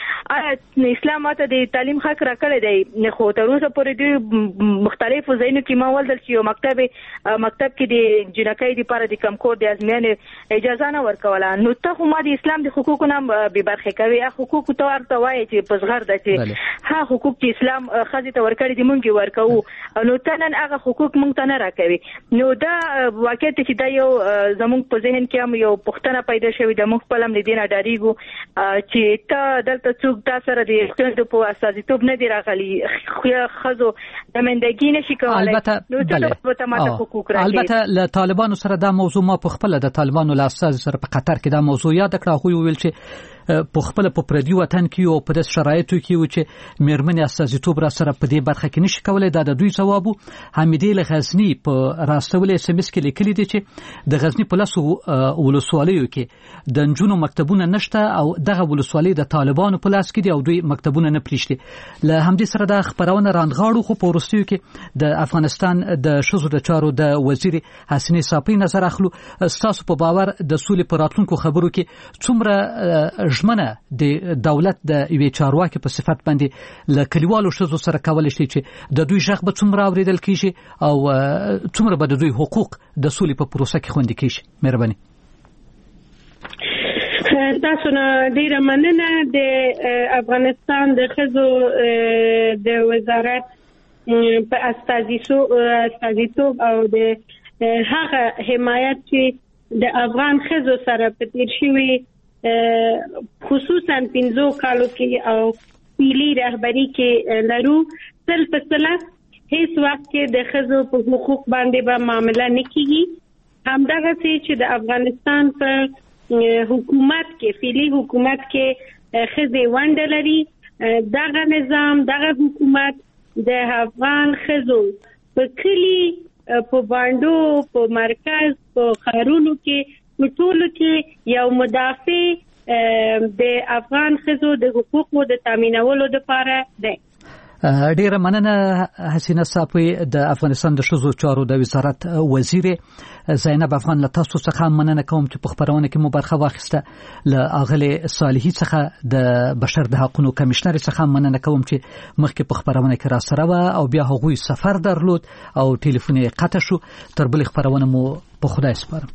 کیږي. اسلام ماته د تعلیم حق راکړی دی خو تر اوسه پورې دوی مختلفو ځایونو کې ما ولدل چې یو مکتب مکتب کې د جنکۍ لپاره د کمکور د ازموینې اجازه نه ورکوله. نو ته خو ما د اسلام د حقوقو نه به برخه کوي حقوق ته ورته وایي چې په زغر ده چې ها حقوق چې اسلام خځې ته ورکړي دي مونږ ورکوو نو ته نن هغه حقوق مونږ ته نه راکوي. نو دا واقعیت چې دا یو زموږ په ذهن کې هم یو پوښتنه پیدا شوې ده. موږ خپل هم د دې نه ډاریږو چې ته دلته څوک دا سره د ښځو په استازیتوب نه دی راغلی ښځو د مندګي نشي کولای. البته له طالبانو سره دا موضوع ما په خپل د طالبانو له اساس سره په قطر کې دا موضوع یاد کړه خو ویل چې په خپل په پردي وطن کې او په داس شرایطو کې و چې میرمنې استازیتوب را سره په دې برخه کې نشي کولای. دا د دوی ثواب حمیدې له غزنی په راستول اس ام اس کې لیکلي دي چې د غزنی په لاسو ولسوالیو کې د نجونو مکتبونه نشته او دغه ولسوالۍ د طالبانو په لاس کې دي او دوی مکتبونه نه پلیشتي. له همدې سره د خبرونه رانغاړو خو په ورستیو کې د افغانستان د شذو د چارو د وزیر حسنې صافي نظر اخلو. تاسو په باور د سولې پر راتلونکو خبرو کې څومره ژمنه د دولت د یوې چارواکي په صفت باندې ل کلیوالو شذو سره کولای شي چې د دوی ژغ به څومره اوریدل کیږي او څومره به د دوی حقوق د سولې په پروسه کې خوندي کیږي؟ مهرباني. تاسو نه ډیره مننه. د افغانستان د ښځو د وزارت په استازیتوب او د هغه حمایت چې د افغان ښځو سره په تیر شوي خصوصا پنځو کالو کې او پیلي رهبری کې لرو سل په سله هیڅ وخت کې د ښځو په حقوق باندې به معامله نه کیږي. همدغه چې د افغانستان په حکومت کې پیلي حکومت کې ښځې ونډه لري. دغه نظام دغه حکومت د افغان ښځو په کلی په باندې په مرکز په خارونو کې په ټولو کې یو مدافع د افغان ښځو د حقوقو د تامینولو لپاره دی. ډیره مننه حسینه صافی د افغانستان د ښځو چارو د وزارت وزیر. زینب افغان له تاسو څخه مننه کوم چې په خبرونه کې مو برخه واخیسته. له اغلی صالحي څخه د بشر د حقوقو کمشنر څخه مننه کوم چې مخکې په خبرونه کې را سره و او بیا هغوی سفر درلود او ټلیفون یې قطع شو. تر بل خبرونه مو په خدای سپارم.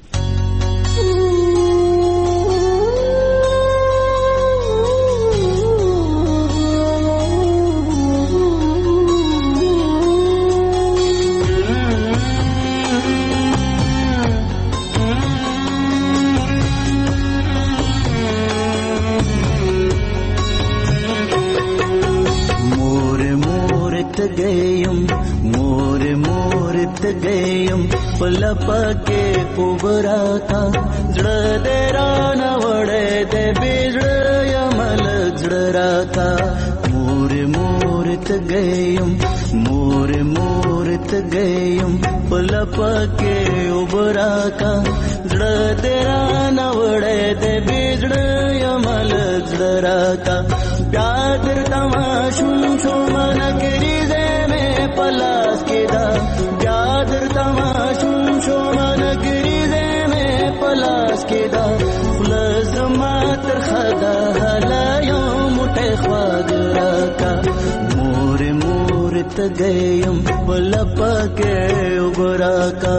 پلپکه پوبراتا زړه دې رانه وړې دې بيزړه یمل زړه راتا مور مور ته گیم مور مور ته گیم پلپکه وبراتا زړه دې رانه وړې دې بيزړه یمل زړه راتا پیادر تماشون شو من کری زې مې پلاس کې دا پیادر تماشون شو من کری زې مې پلاس کې دا خلص ما تر خدا هلا یو مټه خواږ راکا مور مور ته گیم پلپکه وبراکا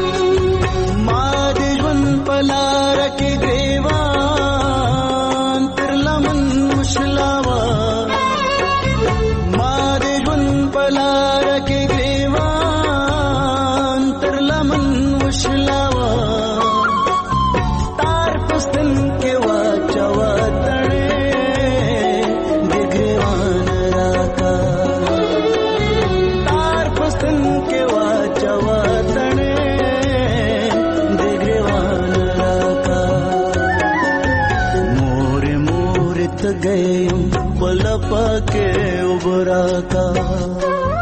پلار کې ګریوان شلاوا تار پستن کې واچوا تړې دګریوان راکا تار پستن کې واچوا تړې دګریوان راکا مور مور ته گئے پلپ کے ابرا کا